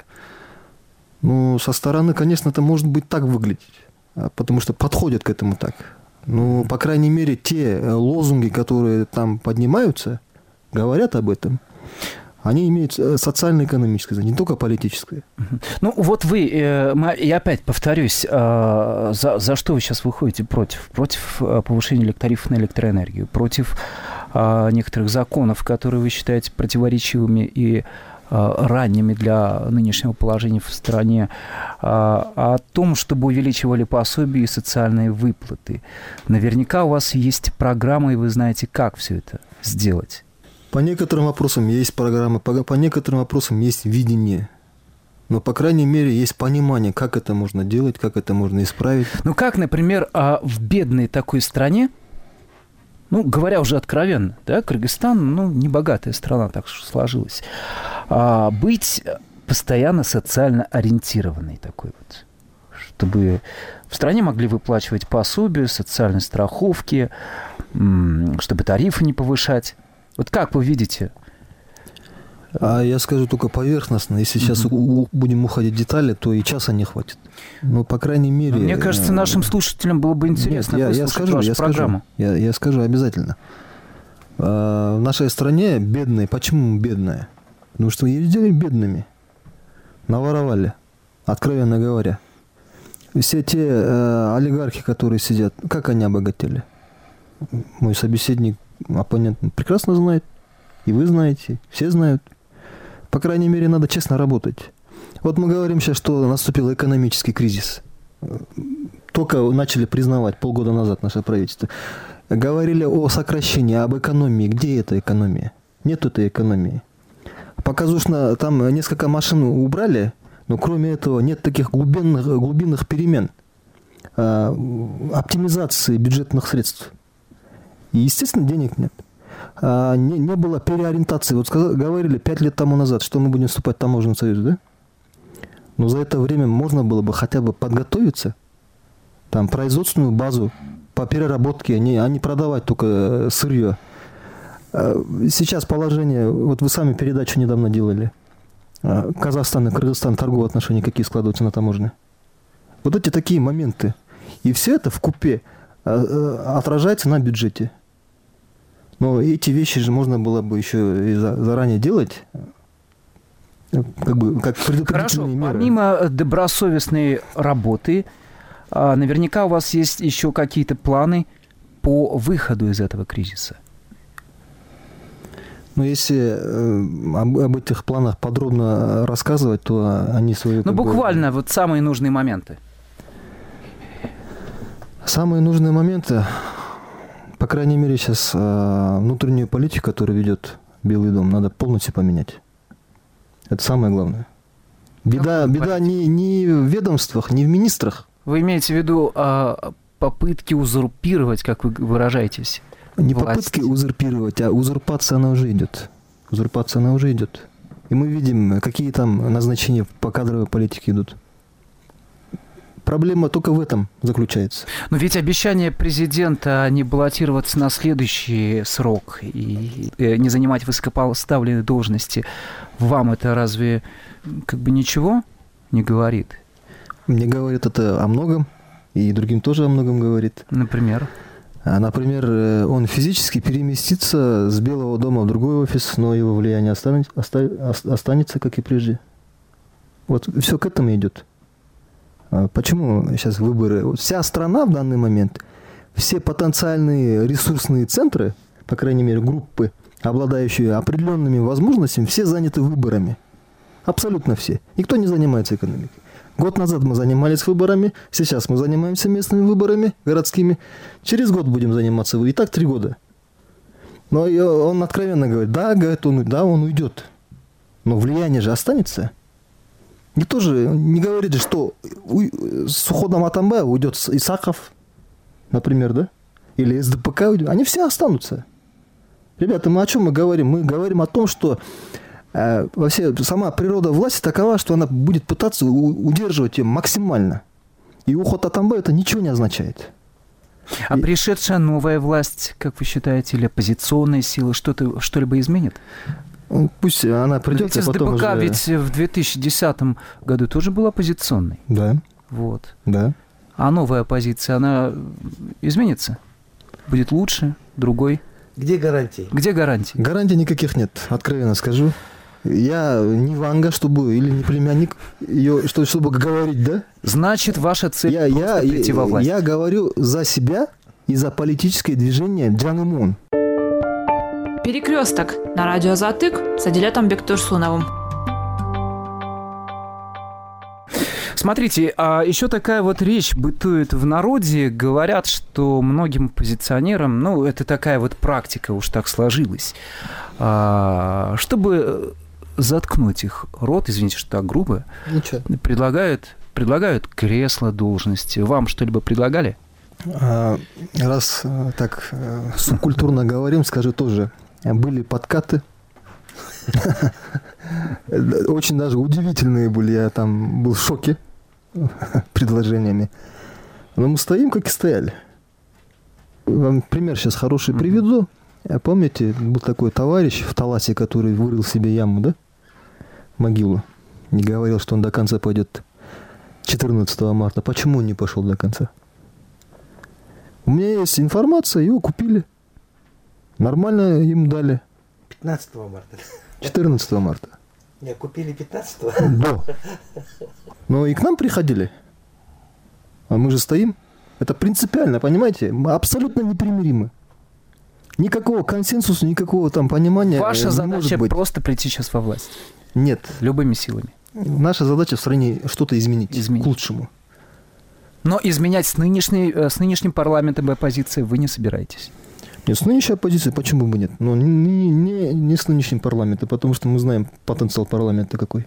Ну, со стороны, конечно, это может быть так выглядеть, потому что подходят к этому так. Ну, по крайней мере, те лозунги, которые там поднимаются, говорят об этом, они имеют социально-экономическое значение, не только политическое. Ну, вот вы, я опять повторюсь, за, за что вы сейчас выходите против? Против повышения тарифов на электроэнергию, против некоторых законов, которые вы считаете противоречивыми и ранними для нынешнего положения в стране, о том, чтобы увеличивали пособия и социальные выплаты. Наверняка у вас есть программа, и вы знаете, как все это сделать. По некоторым вопросам есть программа, по, по некоторым вопросам есть видение. Но, по крайней мере, есть понимание, как это можно делать, как это можно исправить. Ну, как, например, в бедной такой стране, ну, говоря уже откровенно, да, Кыргызстан, ну, небогатая страна, так что сложилось, а, быть постоянно социально ориентированной такой вот, чтобы в стране могли выплачивать пособия, социальные страховки, чтобы тарифы не повышать. Вот как вы видите? А я скажу только поверхностно. Если сейчас mm-hmm. будем уходить в детали, то и часа не хватит. Но, по крайней мере... Но мне кажется, нашим слушателям было бы интересно Нет, я, я скажу, вашу я программу. Скажу, я, я скажу обязательно. А, в нашей стране бедные. Почему бедная? Потому что ее сделали бедными. Наворовали, откровенно говоря. Все те э, олигархи, которые сидят, как они обогатели? Мой собеседник, оппонент, прекрасно знает. И вы знаете, все знают. По крайней мере, надо честно работать. Вот мы говорим сейчас, что наступил экономический кризис. Только начали признавать полгода назад наше правительство. Говорили о сокращении, об экономии. Где эта экономия? Нет этой экономии. Показушно там несколько машин убрали, но кроме этого нет таких глубинных, глубинных перемен. А, оптимизации бюджетных средств. И, естественно, денег нет. А, не, не было переориентации. Вот сказали, говорили пять лет тому назад, что мы будем вступать в таможенный союз, да? Но за это время можно было бы хотя бы подготовиться, там, производственную базу по переработке, а не, а не продавать только сырье. Сейчас положение, вот вы сами передачу недавно делали, Казахстан и Кыргызстан, торговые отношения какие складываются на таможне. Вот эти такие моменты. И все это вкупе отражается на бюджете. Но эти вещи же можно было бы еще и заранее делать, как бы, как предупредительные меры. Хорошо, помимо добросовестной работы, наверняка у вас есть еще какие-то планы по выходу из этого кризиса. Но если э, об, об этих планах подробно рассказывать, то они свои... Ну, буквально бы... вот самые нужные моменты. Самые нужные моменты, по крайней мере, сейчас э, внутреннюю политику, которую ведет Белый дом, надо полностью поменять. Это самое главное. Беда, беда не, не в ведомствах, не в министрах. Вы имеете в виду э, попытки узурпировать, как вы выражаетесь? Не власть. Попытки узурпировать, а узурпация она уже идет. Узурпация она уже идет. И мы видим, какие там назначения по кадровой политике идут. Проблема только в этом заключается. Но ведь обещание президента не баллотироваться на следующий срок и не занимать высокопоставленные должности, вам это разве как бы ничего не говорит? Мне говорит это о многом, и другим тоже о многом говорит. Например? Например, он физически переместится с Белого дома в другой офис, но его влияние останется, останется как и прежде. Вот все к этому идет. Почему сейчас выборы? Вот вся страна в данный момент, все потенциальные ресурсные центры, по крайней мере группы, обладающие определенными возможностями, все заняты выборами. Абсолютно все. Никто не занимается экономикой. Год назад мы занимались выборами, сейчас мы занимаемся местными выборами, городскими. Через год будем заниматься, и так три года. Но он откровенно говорит, да, говорит он, да, он уйдет. Но влияние же останется. Никто же не говорит, что с уходом Атамбаева уйдет Исаков, например, да? Или СДПК уйдет. Они все останутся. Ребята, мы о чем мы говорим? Мы говорим о том, что э, вообще сама природа власти такова, что она будет пытаться у- удерживать ее максимально. И уход Атамбаева это ничего не означает. А и... пришедшая новая власть, как вы считаете, или оппозиционные силы, что-то, что-либо изменит? Пусть она придет, ведь а потом СДПК уже... ведь в две тысячи десятом году тоже была оппозиционной. Да. Вот. Да. А новая оппозиция, она изменится? Будет лучше, другой? Где гарантии? Где гарантии? Гарантий никаких нет, откровенно скажу. Я не Ванга, чтобы, или не племянник, ее, что, чтобы говорить, да? Значит, ваша цель я, просто я, прийти во власть. Я говорю за себя и за политическое движение Джан Имон. Перекресток на радио Азаттык с Адилетом Бектурсуновым. Смотрите, а еще такая вот речь бытует в народе. Говорят, что многим оппозиционерам, ну, это такая вот практика уж так сложилась, а, чтобы заткнуть их рот, извините, что так грубо, Ничего. предлагают, предлагают кресла, должности. Вам что-либо предлагали? А, раз а, так а, субкультурно говорим, скажу тоже. Были подкаты. Очень даже удивительные были. Я там был в шоке предложениями. Но мы стоим, как и стояли. Вам пример сейчас хороший приведу. Помните, был такой товарищ в Таласе, который вырыл себе яму, да? Могилу. Не говорил, что он до конца пойдет четырнадцатого марта. Почему он не пошел до конца? У меня есть информация, его купили. Нормально им дали. пятнадцатого марта. четырнадцатого марта. Не, купили пятнадцатого? Да. Но и к нам приходили. А мы же стоим. Это принципиально, понимаете? Мы абсолютно непримиримы. Никакого консенсуса, никакого там понимания. Ваша не задача может быть. Просто прийти сейчас во власть? Нет. Любыми силами? Наша задача в стране что-то изменить, изменить. К лучшему. Но изменять с, нынешней, с нынешним парламентом и оппозицией вы не собираетесь? Нет, с нынешней оппозицией почему бы нет? Но не, не, не с нынешним парламентом, потому что мы знаем потенциал парламента какой.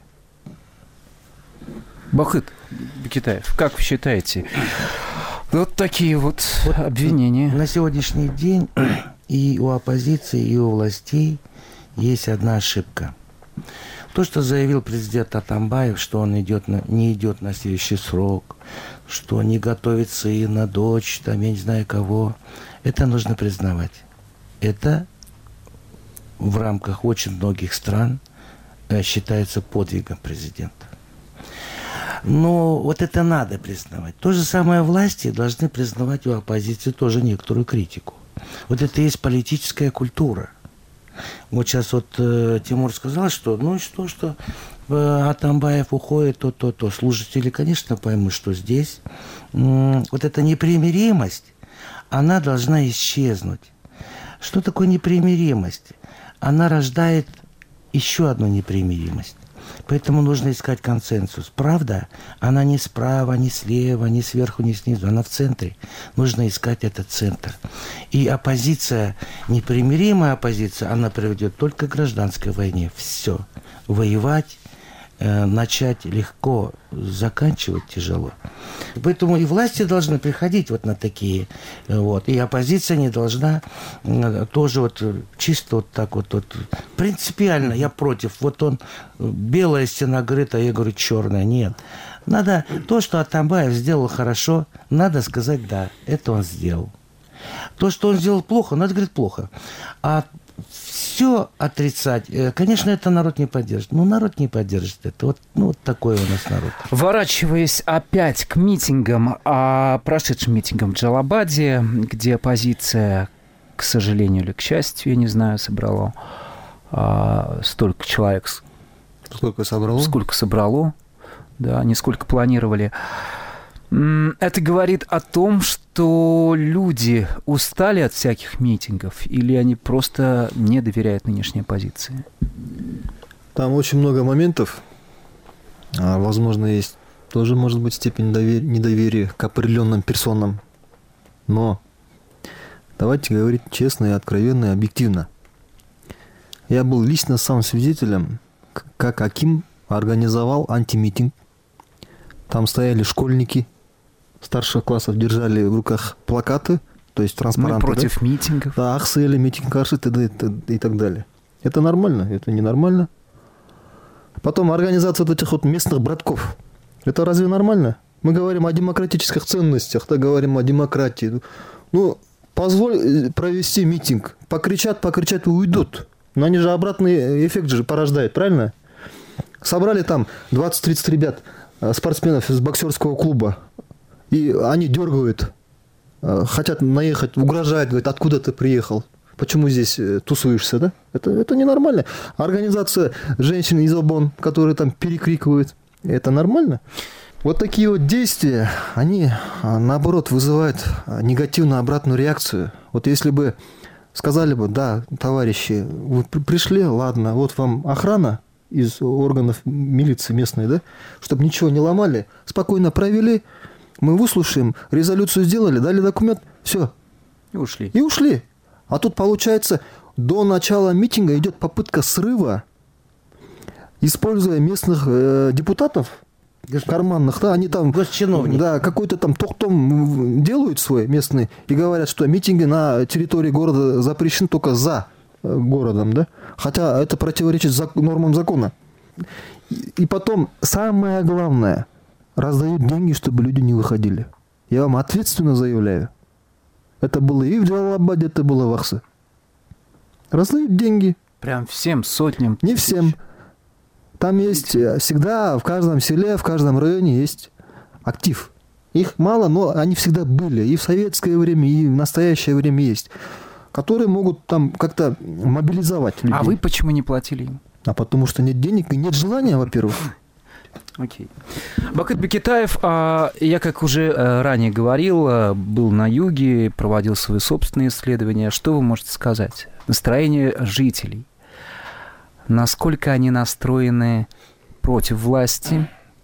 Бахыт Бекетаев, как вы считаете? Вот такие вот, вот обвинения. На сегодняшний день и у оппозиции, и у властей есть одна ошибка. То, что заявил президент Атамбаев, что он идет на, не идет на следующий срок, что не готовит сына, дочь, там, я не знаю кого, это нужно признавать. Это в рамках очень многих стран э, считается подвигом президента. Но вот это надо признавать. То же самое власти должны признавать у оппозиции тоже некоторую критику. Вот это и есть политическая культура. Вот сейчас вот э, Тимур сказал, что ну и что, что э, Атамбаев уходит, то-то-то. Слушатели, конечно, поймут, что здесь э, вот эта непримиримость, она должна исчезнуть. Что такое непримиримость? Она рождает еще одну непримиримость. Поэтому нужно искать консенсус. Правда, она не справа, не слева, не сверху, не снизу. Она в центре. Нужно искать этот центр. И оппозиция, непримиримая оппозиция, она приведет только к гражданской войне. Все. Воевать, э, начать легко, заканчивать тяжело. Поэтому и власти должны приходить вот на такие. Вот. И оппозиция не должна э, тоже вот чисто вот так вот, вот принципиально я против. Вот он, белая стена говорит, а я говорю, черная. Нет. Надо то, что Атамбаев сделал хорошо, надо сказать, да, это он сделал. То, что он сделал плохо, надо говорить плохо. А все отрицать, конечно, это народ не поддержит. Ну, народ не поддержит это. Вот, ну, вот такой у нас народ. Ворачиваясь опять к митингам, а прошедшим митингам в Джалабаде, где оппозиция, к сожалению или к счастью, я не знаю, собрала а, столько человек. Сколько собрало? Сколько собрало, да, не сколько планировали. Это говорит о том, что люди устали от всяких митингов, или они просто не доверяют нынешней оппозиции? Там очень много моментов. Возможно, есть тоже, может быть, степень недоверия к определенным персонам. Но давайте говорить честно и откровенно, и объективно. Я был лично сам свидетелем, как Аким организовал антимитинг Там стояли школьники старших классов, держали в руках плакаты, то есть транспаранты. Мы против да? митингов. Да, Ахсели, митинг Карши и так далее. Это нормально, это ненормально. Потом организация вот этих вот местных братков. Это разве нормально? Мы говорим о демократических ценностях, да, говорим о демократии. Ну, позволь провести митинг. Покричат, покричат и уйдут. Но они же обратный эффект же порождают, правильно? Собрали там двадцать-тридцать ребят, спортсменов из боксерского клуба. И они дергают, хотят наехать, угрожают, говорят, откуда ты приехал? Почему здесь тусуешься, да? Это, это ненормально. Организация женщин из ОБОН, которые там перекрикивают, это нормально? Вот такие вот действия, они, наоборот, вызывают негативную обратную реакцию. Вот если бы сказали бы, да, товарищи, вы пришли, ладно, вот вам охрана из органов милиции местной, да, чтобы ничего не ломали, спокойно провели, мы выслушаем, резолюцию сделали, дали документ, все. И ушли. И ушли. А тут, получается, до начала митинга идет попытка срыва, используя местных э, депутатов, карманных, да, они там, да, какой-то там тохтом делают свой местный и говорят, что митинги на территории города запрещены только за городом, да, хотя это противоречит зак- нормам закона. И, и потом, самое главное, раздают деньги, чтобы люди не выходили. Я вам ответственно заявляю. Это было и в Джалалабаде, это было в Ахсе. Раздают деньги. Прям всем, сотням. Не всем. Там есть всегда, в каждом селе, в каждом районе есть актив. Их мало, но они всегда были. И в советское время, и в настоящее время есть. Которые могут там как-то мобилизовать людей. А вы почему не платили им? А потому что нет денег и нет желания, во-первых. Окей. Бакыт Бекетаев, я, как уже ранее говорил, был на юге, проводил свои собственные исследования. Что вы можете сказать? Настроение жителей. Насколько они настроены против власти?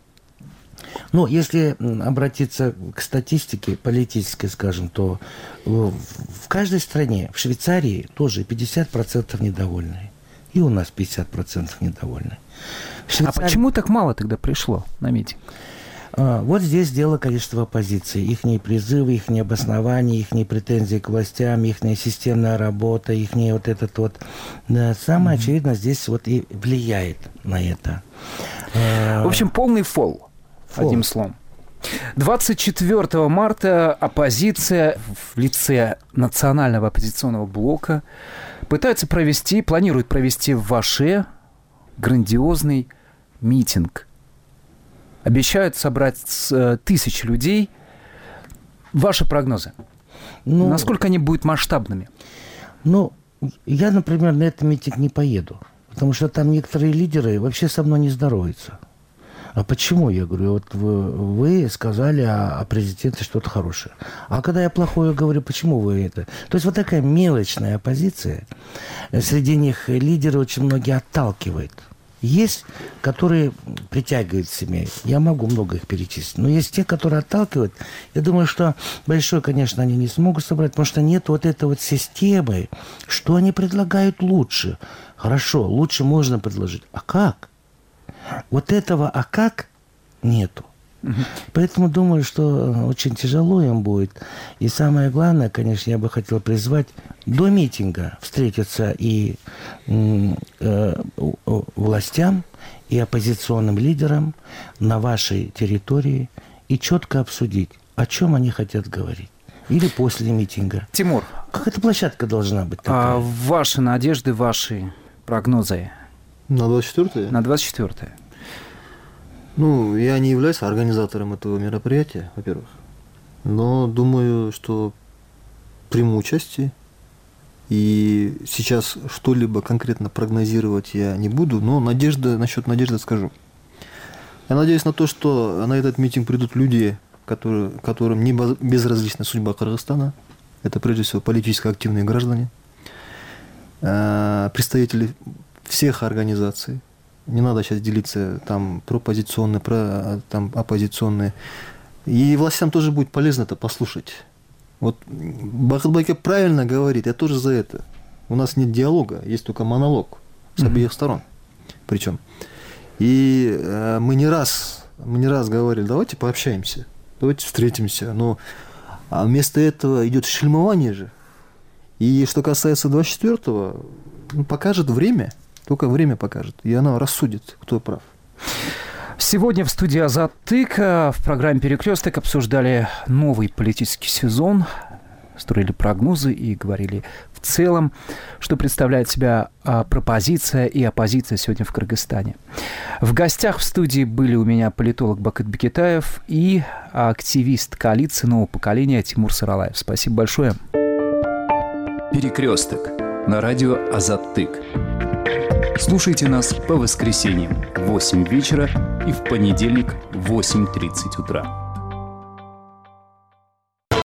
Ну, если обратиться к статистике политической, скажем, то в каждой стране, в Швейцарии тоже пятьдесят процентов недовольны. И у нас пятьдесят процентов недовольны. Швейцарии... А почему так мало тогда пришло на митинг? Вот здесь дело, конечно, в оппозиции. Ихние призывы, ихние обоснования, ихние претензии к властям, ихняя системная работа, ихняя вот этот вот... Да, самое mm-hmm. очевидно здесь вот и влияет на это. В общем, полный фол, фол. Одним словом. двадцать четвёртого марта оппозиция в лице Национального оппозиционного блока пытается провести, планирует провести в Аше грандиозный митинг. Обещают собрать тысячи людей. Ваши прогнозы? Ну, насколько они будут масштабными? Ну, я, например, на этот митинг не поеду. Потому что там некоторые лидеры вообще со мной не здороваются. А почему? Я говорю, вот вы, вы сказали о, о президенте что-то хорошее. А когда я плохое говорю, почему вы это? То есть вот такая мелочная оппозиция. Среди них лидеры очень многие отталкивают. Есть, которые притягивают семей. Я могу много их перечислить. Но есть те, которые отталкивают. Я думаю, что большой, конечно, они не смогут собрать, потому что нет вот этой вот системы. Что они предлагают лучше? Хорошо, лучше можно предложить. А как? Вот этого «а как» нету. Угу. Поэтому думаю, что очень тяжело им будет. И самое главное, конечно, я бы хотел призвать до митинга встретиться и э, властям, и оппозиционным лидерам на вашей территории и четко обсудить, о чем они хотят говорить. Или после митинга. Тимур. Какая-то площадка должна быть такая. А ваши надежды, ваши прогнозы? На двадцать четвёртое? На двадцать четвёртое. Ну, я не являюсь организатором этого мероприятия, во-первых. Но думаю, что приму участие. И сейчас что-либо конкретно прогнозировать я не буду, но надежда, насчет надежды скажу. Я надеюсь на то, что на этот митинг придут люди, которые, которым не безразлична судьба Кыргызстана. Это прежде всего политически активные граждане, представители всех организаций. Не надо сейчас делиться там пропозиционные, про, там оппозиционные. И властям тоже будет полезно это послушать. Вот Бакыт Байке правильно говорит, я тоже за это. У нас нет диалога, есть только монолог с обеих сторон. Причем. И э, мы не раз Мы не раз говорили, давайте пообщаемся, давайте встретимся. Но а вместо этого идет шельмование же. И что касается двадцать четвёртого, ну, покажет время, только время покажет, и оно рассудит, кто прав. Сегодня в студии «Азаттык» в программе «Перекресток» обсуждали новый политический сезон, строили прогнозы и говорили в целом, что представляет себя пропозиция и оппозиция сегодня в Кыргызстане. В гостях в студии были у меня политолог Бакыт Бекетаев и активист коалиции нового поколения Тимур Саралаев. Спасибо большое. «Перекресток» на радио «Азаттык». Слушайте нас по воскресеньям в восемь вечера и в понедельник в восемь тридцать утра.